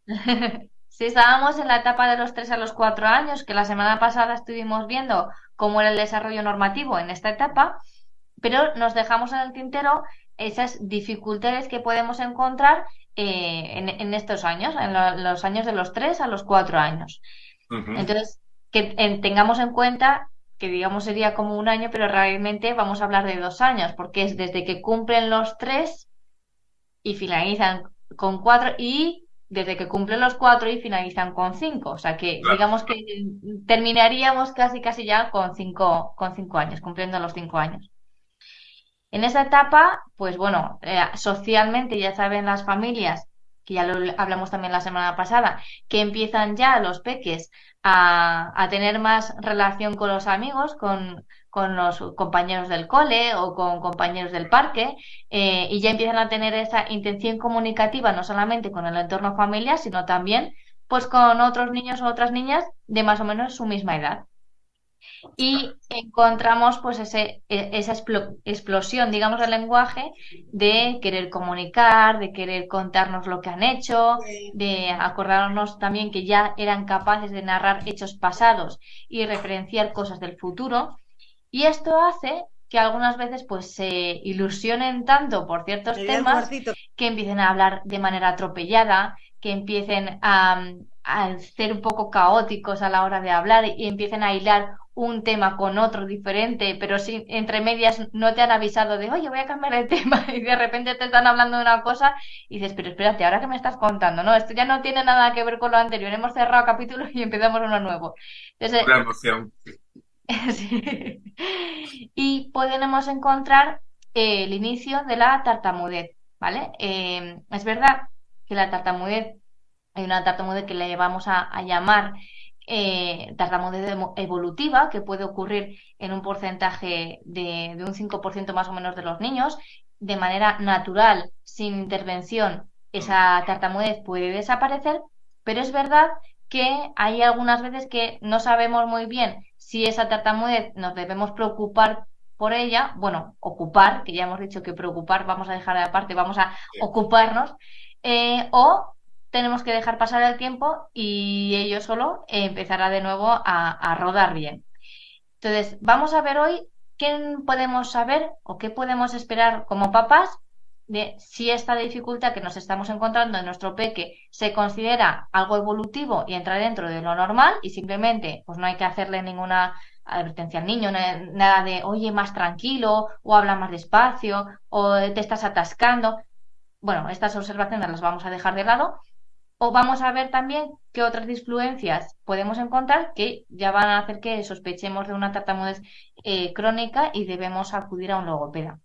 E: Si estábamos en la etapa de los tres a los cuatro años, que la semana pasada estuvimos viendo cómo era el desarrollo normativo en esta etapa, pero nos dejamos en el tintero esas dificultades que podemos encontrar eh, en, en estos años, en lo- los años de los tres a los cuatro años.
D: Ujú.
E: Entonces, que en- tengamos en cuenta que digamos sería como un año, pero realmente vamos a hablar de dos años, porque es desde que cumplen los tres y finalizan con cuatro y desde que cumplen los cuatro y finalizan con cinco. O sea que
D: Claro.
E: digamos que terminaríamos casi casi ya con cinco, con cinco años, cumpliendo los cinco años. En esa etapa, pues bueno, eh, socialmente ya saben las familias, que ya lo hablamos también la semana pasada, que empiezan ya los peques a, a tener más relación con los amigos, con, con los compañeros del cole o con compañeros del parque, eh, y ya empiezan a tener esa intención comunicativa no solamente con el entorno familiar, sino también pues con otros niños o otras niñas de más o menos su misma edad y encontramos pues ese, e- esa explo- explosión, digamos, del lenguaje de querer comunicar, de querer contarnos lo que han hecho, de acordarnos también que ya eran capaces de narrar hechos pasados y referenciar cosas del futuro. Y esto hace que algunas veces pues se ilusionen tanto por ciertos temas que empiecen a hablar de manera atropellada, que empiecen a, a ser un poco caóticos a la hora de hablar y empiecen a hilar un tema con otro diferente, pero si entre medias no te han avisado de, oye, voy a cambiar el tema y de repente te están hablando de una cosa y dices, pero espérate, ¿ahora qué me estás contando? No, esto ya no tiene nada que ver con lo anterior, hemos cerrado capítulo y empezamos uno nuevo. Entonces,
D: Una emoción.
E: sí. Y podemos encontrar eh, el inicio de la tartamudez, ¿vale? Eh, es verdad que la tartamudez, hay una tartamudez que le vamos a, a llamar eh, tartamudez emo- evolutiva, que puede ocurrir en un porcentaje de, de un cinco por ciento más o menos de los niños, de manera natural, sin intervención, esa tartamudez puede desaparecer, pero es verdad que hay algunas veces que no sabemos muy bien si esa tartamudez nos debemos preocupar por ella, bueno, ocupar, que ya hemos dicho que preocupar vamos a dejar de aparte, vamos a ocuparnos, eh, o tenemos que dejar pasar el tiempo y ello solo eh, empezará de nuevo a, a rodar bien. Entonces, vamos a ver hoy qué podemos saber o qué podemos esperar como papás de si esta dificultad que nos estamos encontrando en nuestro peque se considera algo evolutivo y entra dentro de lo normal y simplemente pues no hay que hacerle ninguna advertencia al niño, na- nada de oye más tranquilo o habla más despacio o te estás atascando. Bueno, estas observaciones las vamos a dejar de lado o vamos a ver también qué otras disfluencias podemos encontrar que ya van a hacer que sospechemos de una tartamudez eh, crónica y debemos acudir a un logopeda.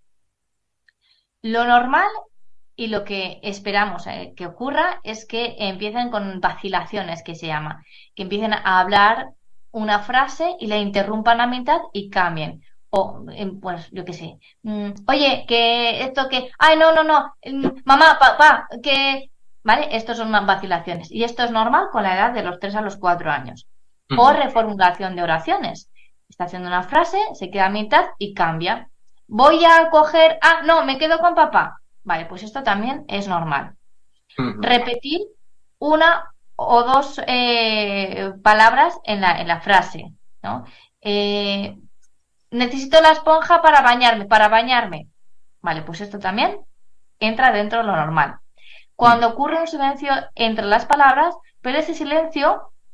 E: Lo normal y lo que esperamos eh, que ocurra es que empiecen con vacilaciones, que se llama, que empiecen a hablar una frase y la interrumpan a mitad y cambien. O, em, pues, yo qué sé. mm, Oye, que esto que. Ay, no, no, no. mm, Mamá, papá, que. ¿Vale? Estos son unas vacilaciones. Y esto es normal con la edad de los tres a los cuatro años. O
D: Ujú.
E: reformulación de oraciones. Está haciendo una frase, se queda a mitad y cambia. Voy a coger. Ah, no, me quedo con papá. Vale, pues esto también es normal.
D: Ujú.
E: Repetir una o dos eh, palabras en la, en la frase, ¿no? Eh, necesito la esponja para bañarme, para bañarme. Vale, pues esto también entra dentro de lo normal.
D: Ujú.
E: Cuando ocurre un silencio entre las palabras, pero ese silencio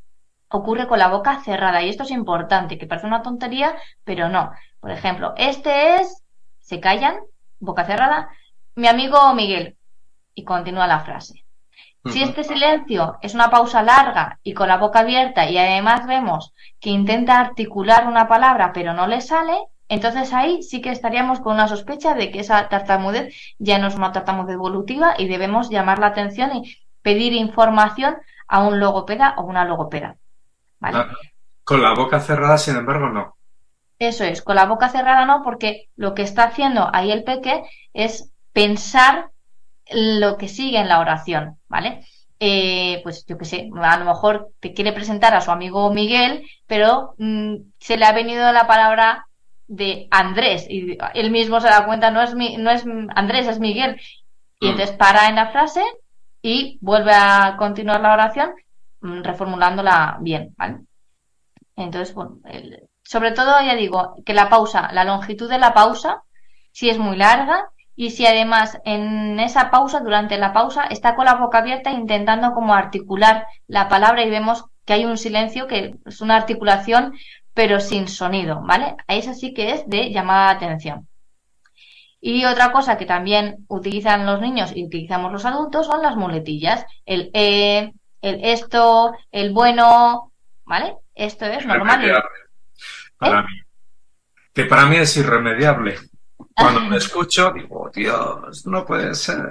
E: ocurre con la boca cerrada. Y esto es importante, que parece una tontería, pero no. Por ejemplo, este es, se callan, boca cerrada, mi amigo Miguel. Y continúa la frase. Si este silencio es una pausa larga y con la boca abierta y además vemos que intenta articular una palabra pero no le sale, entonces ahí sí que estaríamos con una sospecha de que esa tartamudez ya no es una tartamudez evolutiva y debemos llamar la atención y pedir información a un logopeda o una logopeda. ¿Vale?
D: Ah, con la boca cerrada, sin embargo, no.
E: Eso es, con la boca cerrada no, porque lo que está haciendo ahí el peque es pensar lo que sigue en la oración, ¿vale? Eh, pues yo qué sé, a lo mejor te quiere presentar a su amigo Miguel, pero mmm, se le ha venido la palabra de Andrés y él mismo se da cuenta, no es, mi, no es Andrés, es Miguel. Y
D: Mm.
E: entonces para en la frase y vuelve a continuar la oración mmm, reformulándola bien, ¿vale? Entonces, bueno, el, sobre todo ya digo que la pausa, la longitud de la pausa, si es muy larga y si además en esa pausa, durante la pausa, está con la boca abierta intentando como articular la palabra y vemos que hay un silencio que es una articulación pero sin sonido, ¿vale? Esa sí que es de llamada de atención. Y otra cosa que también utilizan los niños y utilizamos los adultos son las muletillas. El eh, el esto, el bueno, ¿vale? Esto es normal.
D: Irremediable para
E: ¿Eh?
D: mí. Que para mí es irremediable. Cuando me escucho, digo, Dios, no puede ser.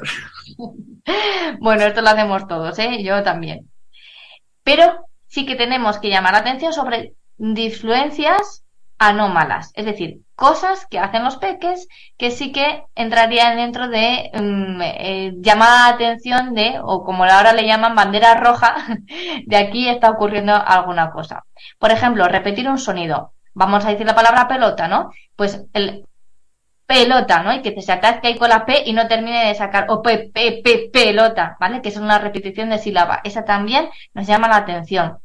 E: Bueno, esto lo hacemos todos, ¿eh? Yo también. Pero sí que tenemos que llamar la atención sobre disfluencias anómalas, es decir, cosas que hacen los peques que sí que entrarían dentro de um, eh, llamada de atención de, o como ahora le llaman, bandera roja, de aquí está ocurriendo alguna cosa. Por ejemplo, repetir un sonido. Vamos a decir la palabra pelota, ¿no? Pues el pelota, ¿no? Y que se atasque ahí con la P y no termine de sacar, o pe, pe, pe, pelota, ¿vale? Que es una repetición de sílaba. Esa también nos llama la atención.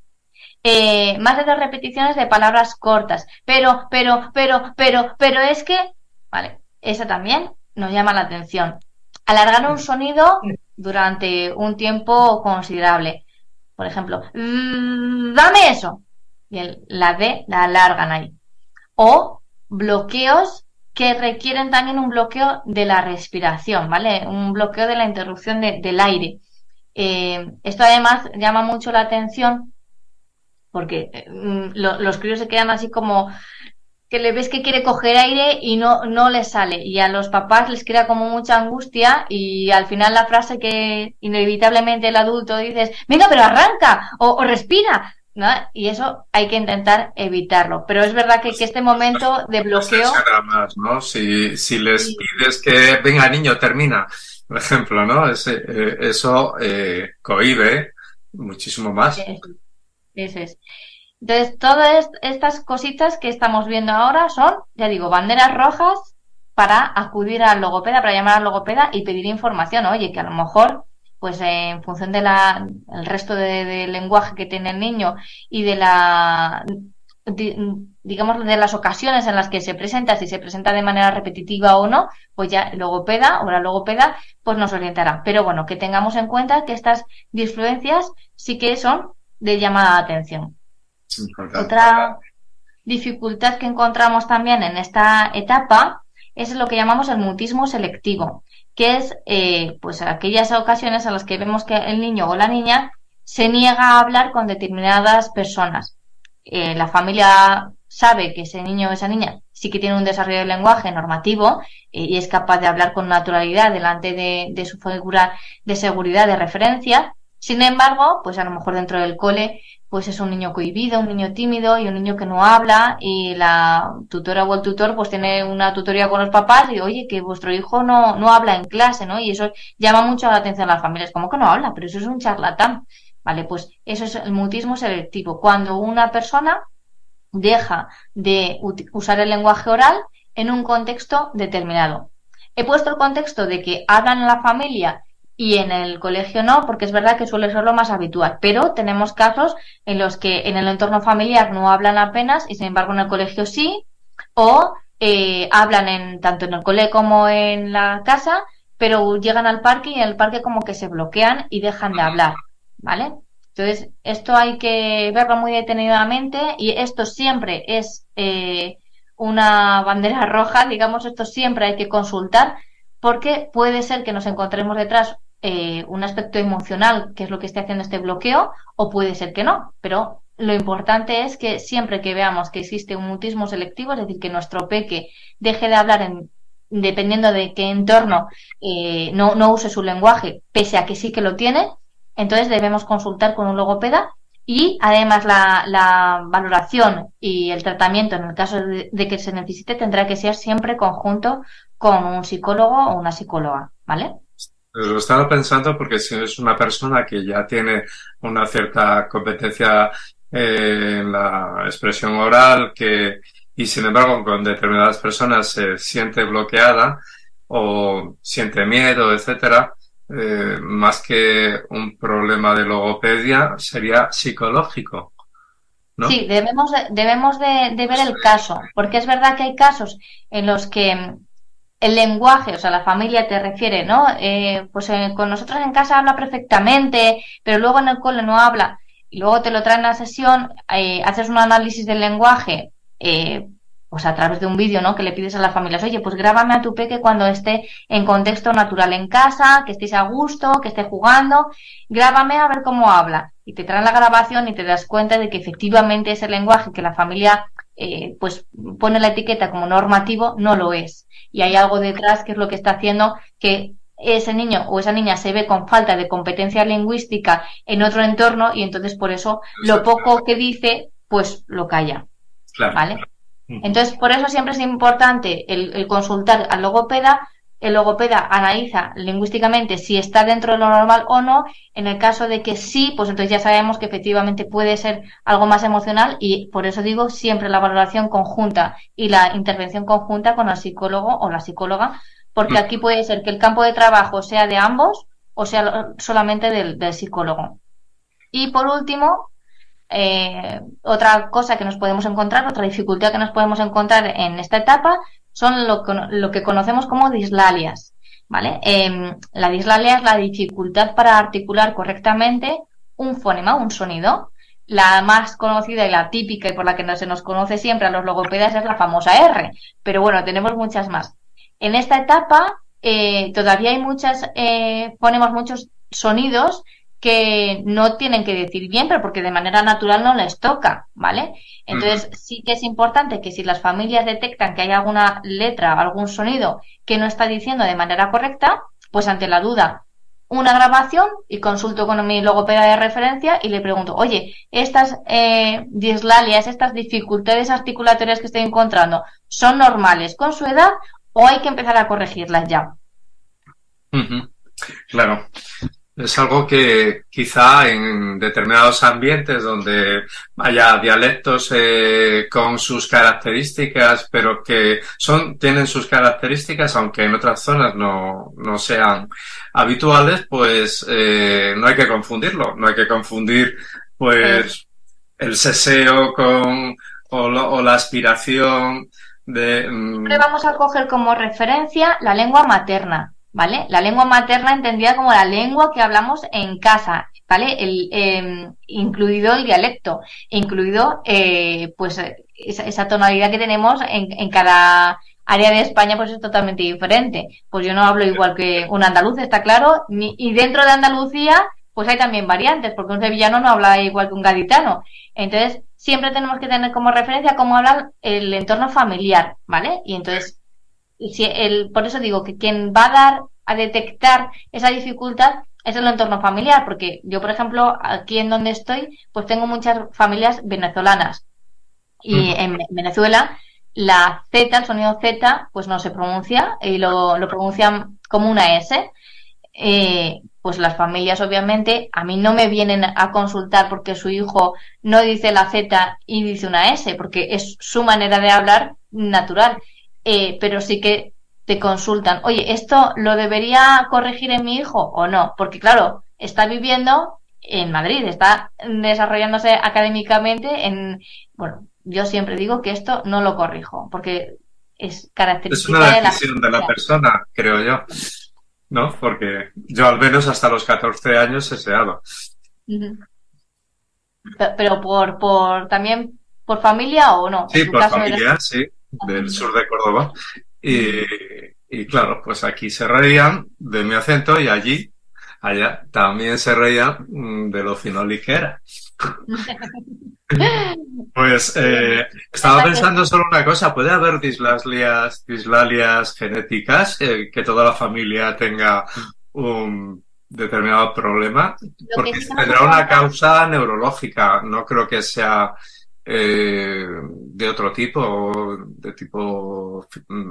E: Eh, más de dos repeticiones de palabras cortas. Pero, pero, pero, pero, pero es que, ¿vale? Esa también nos llama la atención. Alargar un sonido durante un tiempo considerable. Por ejemplo, dame eso. Y el, la D la alargan ahí. O bloqueos que requieren también un bloqueo de la respiración, ¿vale? Un bloqueo de la interrupción de, del aire. Eh, esto además llama mucho la atención porque eh, lo, los críos se quedan así como que le ves que quiere coger aire y no, no le sale. Y a los papás les crea como mucha angustia y al final la frase que inevitablemente el adulto dice es, venga, pero arranca o, o respira. ¿No? Y eso hay que intentar evitarlo. Pero es verdad que, que este momento de bloqueo...
D: Más, ¿no? Si, si les pides que, venga niño, termina, por ejemplo, ¿no? Ese, eh, eso eh, cohíbe muchísimo más.
E: Eso, eso es. Entonces, todas estas cositas que estamos viendo ahora son, ya digo, banderas rojas para acudir al logopeda, para llamar al logopeda y pedir información. Oye, que a lo mejor... pues eh, en función de la el resto de, de lenguaje que tiene el niño y de la di, digamos de las ocasiones en las que se presenta, si se presenta de manera repetitiva o no, pues ya el logopeda o la logopeda pues nos orientará. Pero bueno, que tengamos en cuenta que estas disfluencias sí que son de llamada de atención. Importante. Otra dificultad que encontramos también en esta etapa es lo que llamamos el mutismo selectivo, que es eh, pues aquellas ocasiones en las que vemos que el niño o la niña se niega a hablar con determinadas personas. Eh, la familia sabe que ese niño o esa niña sí que tiene un desarrollo del lenguaje normativo eh, y es capaz de hablar con naturalidad delante de, de su figura de seguridad, de referencia. Sin embargo, pues a lo mejor dentro del cole pues es un niño cohibido, un niño tímido y un niño que no habla y la tutora o el tutor pues tiene una tutoría con los papás y oye que vuestro hijo no, no habla en clase, ¿no? Y eso llama mucho la atención a las familias, como que no habla, pero eso es un charlatán, ¿vale? Pues eso es el mutismo selectivo, cuando una persona deja de usar el lenguaje oral en un contexto determinado. He puesto el contexto de que hablan en la familia y en el colegio no, porque es verdad que suele ser lo más habitual, pero tenemos casos en los que en el entorno familiar no hablan apenas y sin embargo en el colegio sí, o eh, hablan en, tanto en el cole como en la casa, pero llegan al parque y en el parque como que se bloquean y dejan de hablar, ¿vale? Entonces, esto hay que verlo muy detenidamente y esto siempre es eh, una bandera roja, digamos, esto siempre hay que consultar porque puede ser que nos encontremos detrás eh, un aspecto emocional, que es lo que esté haciendo este bloqueo, o puede ser que no, pero lo importante es que siempre que veamos que existe un mutismo selectivo, es decir, que nuestro peque deje de hablar en, dependiendo de qué entorno eh, no, no use su lenguaje, pese a que sí que lo tiene, entonces debemos consultar con un logopeda y además la, la valoración y el tratamiento en el caso de, de que se necesite tendrá que ser siempre conjunto con un psicólogo o una psicóloga, ¿vale?
D: Lo estaba pensando porque si es una persona que ya tiene una cierta competencia eh, en la expresión oral que y sin embargo con determinadas personas se siente bloqueada o siente miedo, etcétera, eh, más que un problema de logopedia sería psicológico, ¿no?
E: Sí, debemos, de, debemos de, de ver el caso, porque es verdad que hay casos en los que el lenguaje, o sea, la familia te refiere, ¿no? Eh, pues eh, con nosotros en casa habla perfectamente, pero luego en el cole no habla, y luego te lo traen a la sesión, eh, haces un análisis del lenguaje, eh, pues a través de un vídeo, ¿no? Que le pides a las familias, oye, pues grábame a tu peque cuando esté en contexto natural en casa, que estéis a gusto, que esté jugando, grábame a ver cómo habla. Y te traen la grabación y te das cuenta de que efectivamente ese lenguaje que la familia eh, pues pone la etiqueta como normativo no lo es. Y hay algo detrás que es lo que está haciendo que ese niño o esa niña se ve con falta de competencia lingüística en otro entorno y entonces por eso lo poco que dice pues lo calla, ¿vale? Entonces por eso siempre es importante el, el consultar al logopeda. El logopeda analiza lingüísticamente si está dentro de lo normal o no. En el caso de que sí, pues entonces ya sabemos que efectivamente puede ser algo más emocional y por eso digo siempre la valoración conjunta y la intervención conjunta con el psicólogo o la psicóloga, porque aquí puede ser que el campo de trabajo sea de ambos o sea solamente del, del psicólogo. Y por último, eh, otra cosa que nos podemos encontrar, otra dificultad que nos podemos encontrar en esta etapa son lo, lo que conocemos como dislalias, ¿vale? Eh, la dislalia es la dificultad para articular correctamente un fonema, un sonido. La más conocida y la típica y por la que no se nos conoce siempre a los logopedas es la famosa R, pero bueno, tenemos muchas más. En esta etapa eh, todavía hay muchas, eh, ponemos muchos sonidos que no tienen que decir bien, pero porque de manera natural no les toca, ¿vale? Entonces sí que es importante que si las familias detectan que hay alguna letra, algún sonido que no está diciendo de manera correcta, pues ante la duda, una grabación y consulto con mi logopeda de referencia y le pregunto, oye, estas eh, dislalias, estas dificultades articulatorias que estoy encontrando, ¿son normales con su edad o hay que empezar a corregirlas ya?
D: Uh-huh. Claro. Es algo que quizá en determinados ambientes donde haya dialectos eh, con sus características, pero que son, tienen sus características, aunque en otras zonas no, no sean habituales, pues eh, no hay que confundirlo, no hay que confundir pues el seseo con o, lo, o la aspiración de... Um...
E: Siempre vamos a coger como referencia la lengua materna. ¿Vale? La lengua materna entendida como la lengua que hablamos en casa, ¿vale? El, eh, incluido el dialecto, incluido eh, pues esa, esa tonalidad que tenemos en, en cada área de España, pues es totalmente diferente. Pues yo no hablo igual que un andaluz, está claro, ni, y dentro de Andalucía pues hay también variantes, porque un sevillano no habla igual que un gaditano. Entonces siempre tenemos que tener como referencia cómo habla el entorno familiar, ¿vale? Y entonces y si el, por eso digo que quien va a dar a detectar esa dificultad es el entorno familiar, porque yo, por ejemplo, aquí en donde estoy, pues tengo muchas familias venezolanas y uh-huh. en Venezuela la Z, el sonido Z, pues no se pronuncia y lo, lo pronuncian como una S. Eh, pues las familias obviamente a mí no me vienen a consultar porque su hijo no dice la Z y dice una S, porque es su manera de hablar natural. Eh, pero sí que te consultan, oye, ¿esto lo debería corregir en mi hijo o no? Porque claro, está viviendo en Madrid, está desarrollándose académicamente en... Bueno, yo siempre digo que esto no lo corrijo, porque es característica
D: de la... Es una decisión de la, de la persona, creo yo, ¿no? Porque yo al menos hasta los catorce años he seado.
E: Uh-huh. pero por, por también por familia o no.
D: Sí,
E: en tu
D: por
E: caso
D: familia,
E: eres...
D: sí, del sur de Córdoba. Y, y claro, pues aquí se reían de mi acento y allí, allá, también se reían mm, de lo finoli que era. Pues eh, estaba pensando solo una cosa, ¿puede haber dislalias, dislalias genéticas, eh, que toda la familia tenga un determinado problema?
E: Lo que
D: Porque
E: sí que nos
D: tendrá una
E: encontramos,
D: causa neurológica, no creo que sea eh, de otro tipo, o de tipo mm,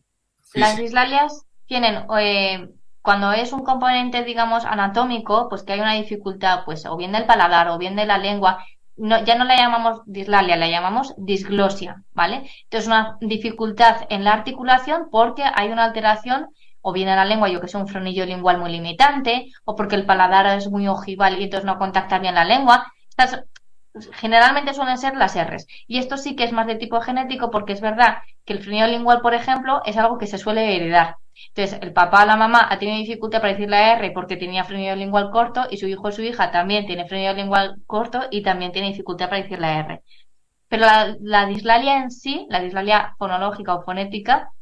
E: las
D: físico.
E: dislalias tienen, eh, cuando es un componente, digamos, anatómico, pues que hay una dificultad, pues o bien del paladar o bien de la lengua, no, ya no la llamamos dislalia, la llamamos disglosia, ¿vale? Entonces, una dificultad en la articulación porque hay una alteración, o bien en la lengua, yo que sé, un frenillo lingual muy limitante, o porque el paladar es muy ojival y entonces no contacta bien la lengua. Estas generalmente suelen ser las erres. Y esto sí que es más de tipo genético porque es verdad que el frenillo lingual, por ejemplo, es algo que se suele heredar. Entonces, el papá o la mamá ha tenido dificultad para decir la R porque tenía frenillo lingual corto y su hijo o su hija también tiene frenillo lingual corto y también tiene dificultad para decir la R. Pero la, la dislalia en sí, la dislalia fonológica o fonética,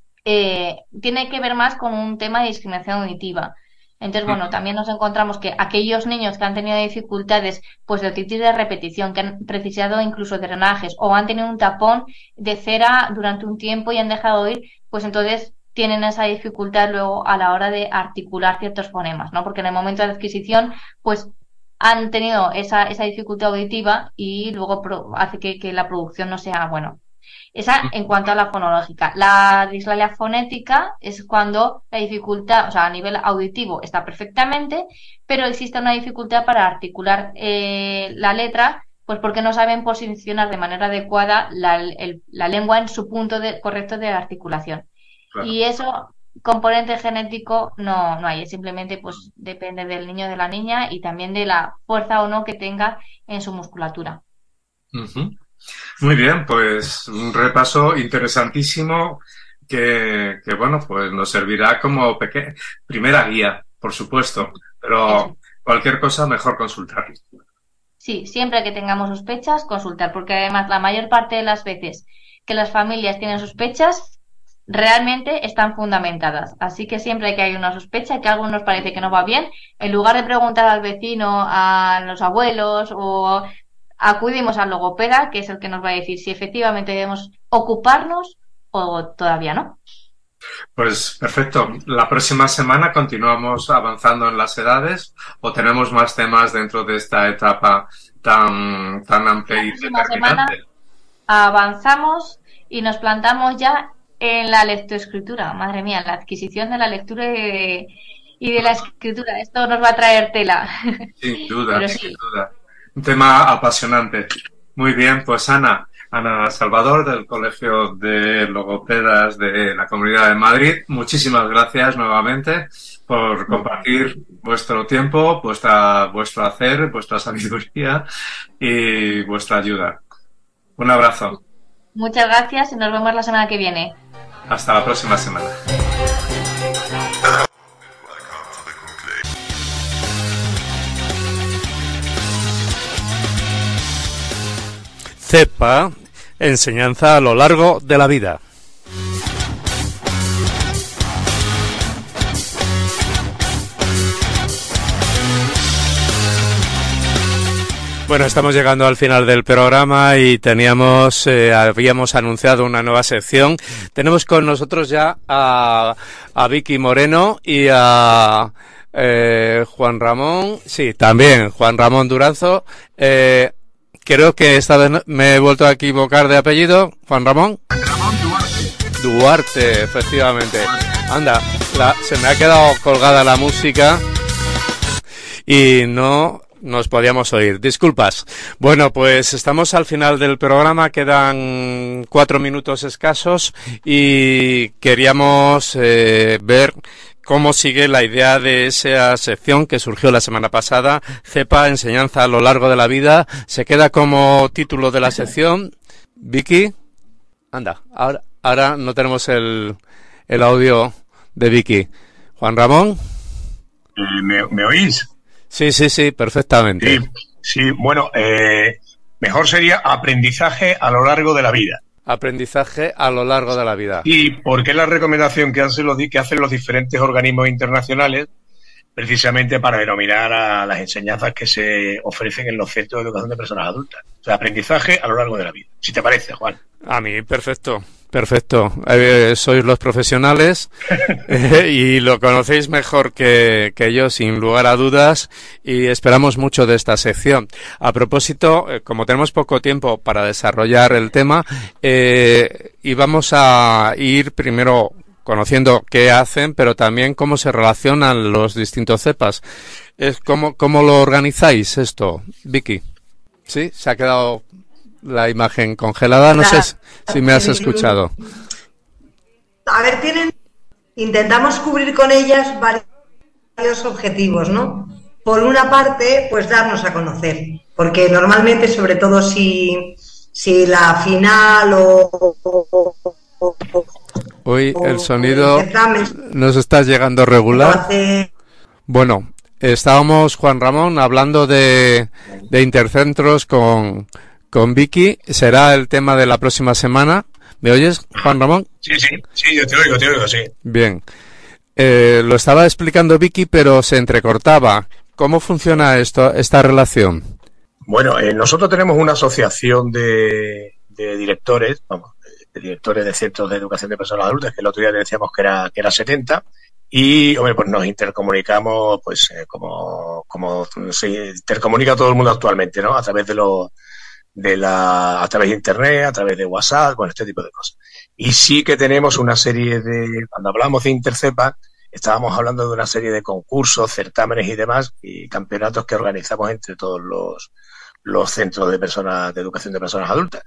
E: eh, tiene que ver más con un tema de discriminación auditiva. Entonces, bueno, también nos encontramos que aquellos niños que han tenido dificultades, pues de otitis de repetición, que han precisado incluso de drenajes o han tenido un tapón de cera durante un tiempo y han dejado de oír, pues entonces tienen esa dificultad luego a la hora de articular ciertos fonemas, ¿no? Porque en el momento de la adquisición, pues han tenido esa, esa dificultad auditiva y luego pro- hace que, que la producción no sea, bueno, esa en cuanto a la fonológica. La dislalia fonética es cuando la dificultad, o sea, a nivel auditivo está perfectamente, pero existe una dificultad para articular eh, la letra, pues porque no saben posicionar de manera adecuada la, el, la lengua en su punto de, correcto de articulación.
D: Claro.
E: Y eso, componente genético, no, no hay, simplemente pues depende del niño o de la niña y también de la fuerza o no que tenga en su musculatura.
D: Ujú. Muy bien, pues un repaso interesantísimo que, que, bueno, pues nos servirá como peque- primera guía, por supuesto,
E: Eso.
D: pero cualquier cosa mejor consultar.
E: Sí, siempre que tengamos sospechas, consultar, porque además la mayor parte de las veces que las familias tienen sospechas, realmente están fundamentadas. Así que siempre que hay una sospecha, que algo nos parece que no va bien, en lugar de preguntar al vecino, a los abuelos o acudimos al logopeda, que es el que nos va a decir si efectivamente debemos ocuparnos o todavía no.
D: Pues perfecto. La próxima semana continuamos avanzando en las edades o tenemos más temas dentro de esta etapa tan, tan amplia
E: La
D: y
E: próxima semana
D: determinante.
E: avanzamos y nos plantamos ya en la lectoescritura. Madre mía, la adquisición de la lectura y de, y de la escritura. Esto nos va a traer tela.
D: Sin duda,
E: Pero
D: sin
E: sí,
D: duda. Un tema apasionante. Muy bien, pues Ana, Ana Salvador del Colegio de Logopedas de la Comunidad de Madrid, muchísimas gracias nuevamente por compartir vuestro tiempo, vuestra, vuestro hacer, vuestra sabiduría y vuestra ayuda. Un abrazo.
E: muchas gracias y nos vemos la semana que viene.
D: Hasta la próxima semana.
A: CEPA, enseñanza a lo largo de la vida. Bueno, estamos llegando al final del programa y teníamos, eh, habíamos anunciado una nueva sección. Tenemos con nosotros ya a, a Vicky Moreno y a eh, Juan Ramón, sí, también Juan Ramón Duranzo. Eh, creo que esta vez me he vuelto a equivocar de apellido. Juan Ramón.
F: Ramón Duarte.
A: Duarte, efectivamente. Anda, la, se me ha quedado colgada la música y no nos podíamos oír. Disculpas. Bueno, pues estamos al final del programa, quedan cuatro minutos escasos y queríamos eh, ver cómo sigue la idea de esa sección que surgió la semana pasada, CEPA, enseñanza a lo largo de la vida. Se queda como título de la sección. Vicky, anda, ahora, ahora no tenemos el, el audio de Vicky. Juan Ramón.
F: Eh, ¿me, ¿Me oís?
A: Sí, sí, sí, perfectamente.
F: Sí,
G: Sí, bueno, eh, mejor sería aprendizaje a lo largo de la vida.
A: Aprendizaje a lo largo de la vida.
G: Y porque es la recomendación que hacen los, que hacen los diferentes organismos internacionales precisamente para denominar a las enseñanzas que se ofrecen en los centros de educación de personas adultas. O sea, aprendizaje a lo largo de la vida. Si te parece, Juan.
A: A mí, perfecto. Perfecto. Eh, sois los profesionales eh, y lo conocéis mejor que, que yo, sin lugar a dudas, y esperamos mucho de esta sección. A propósito, eh, como tenemos poco tiempo para desarrollar el tema, eh, y vamos a ir primero conociendo qué hacen, pero también cómo se relacionan los distintos cepas. Es cómo, ¿Cómo lo organizáis esto, Vicky? ¿Sí? ¿Se ha quedado la imagen congelada? No sé si me has escuchado.
H: A ver, tienen, intentamos cubrir con ellas varios objetivos, ¿no? Por una parte, pues darnos a conocer, porque normalmente, sobre todo si, si la final o... o
A: Hoy el sonido nos está llegando regular. Bueno, estábamos, Juan Ramón, hablando de, de intercentros con, con Vicky. Será el tema de la próxima semana. ¿Me oyes, Juan Ramón?
G: Sí, sí, sí, yo te oigo, te oigo, sí.
A: Bien. Eh, lo estaba explicando Vicky, pero se entrecortaba. ¿Cómo funciona esto, esta relación?
G: Bueno, eh, nosotros tenemos una asociación de, de directores, vamos, de directores de centros de educación de personas adultas, que el otro día decíamos que era que era setenta, y hombre, pues nos intercomunicamos, pues eh, como como se intercomunica todo el mundo actualmente, ¿no? A través de los de la a través de internet, a través de WhatsApp, bueno, este tipo de cosas. Y sí que tenemos una serie de, cuando hablamos de Intercepa, estábamos hablando de una serie de concursos, certámenes y demás, y campeonatos que organizamos entre todos los los centros de personas de educación de personas adultas.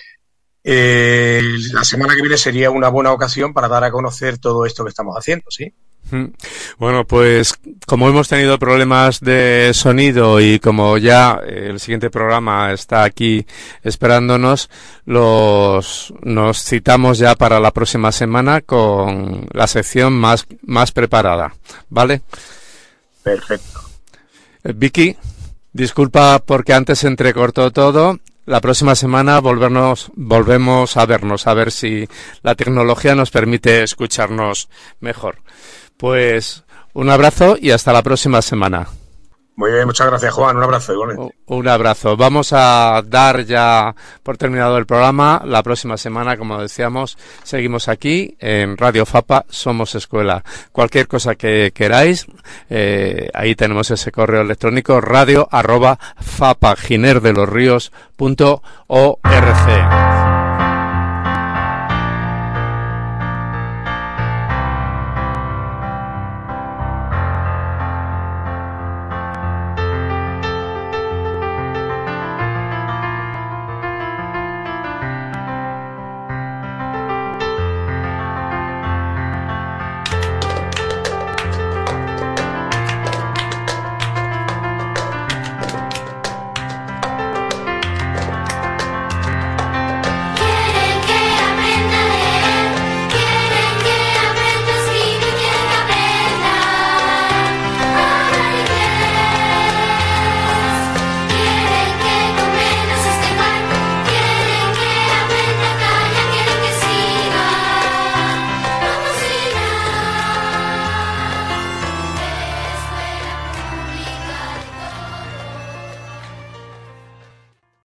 G: Eh, la semana que viene sería una buena ocasión para dar a conocer todo esto que estamos haciendo, ¿sí?
A: Bueno, pues como hemos tenido problemas de sonido y como ya el siguiente programa está aquí esperándonos, los nos citamos ya para la próxima semana con la sección más, más preparada, ¿vale?
G: Perfecto.
A: Eh, Vicky, disculpa porque antes se entrecortó todo. La próxima semana volvernos, volvemos a vernos, a ver si la tecnología nos permite escucharnos mejor. Pues un abrazo y hasta la próxima semana.
G: Muy bien, muchas gracias, Juan. Un abrazo, igualmente.
A: Un abrazo. Vamos a dar ya por terminado el programa. La próxima semana, como decíamos, seguimos aquí en Radio Fapa, Somos Escuela. Cualquier cosa que queráis, eh, ahí tenemos ese correo electrónico, radio arroba fapaginerdelosrios punto org.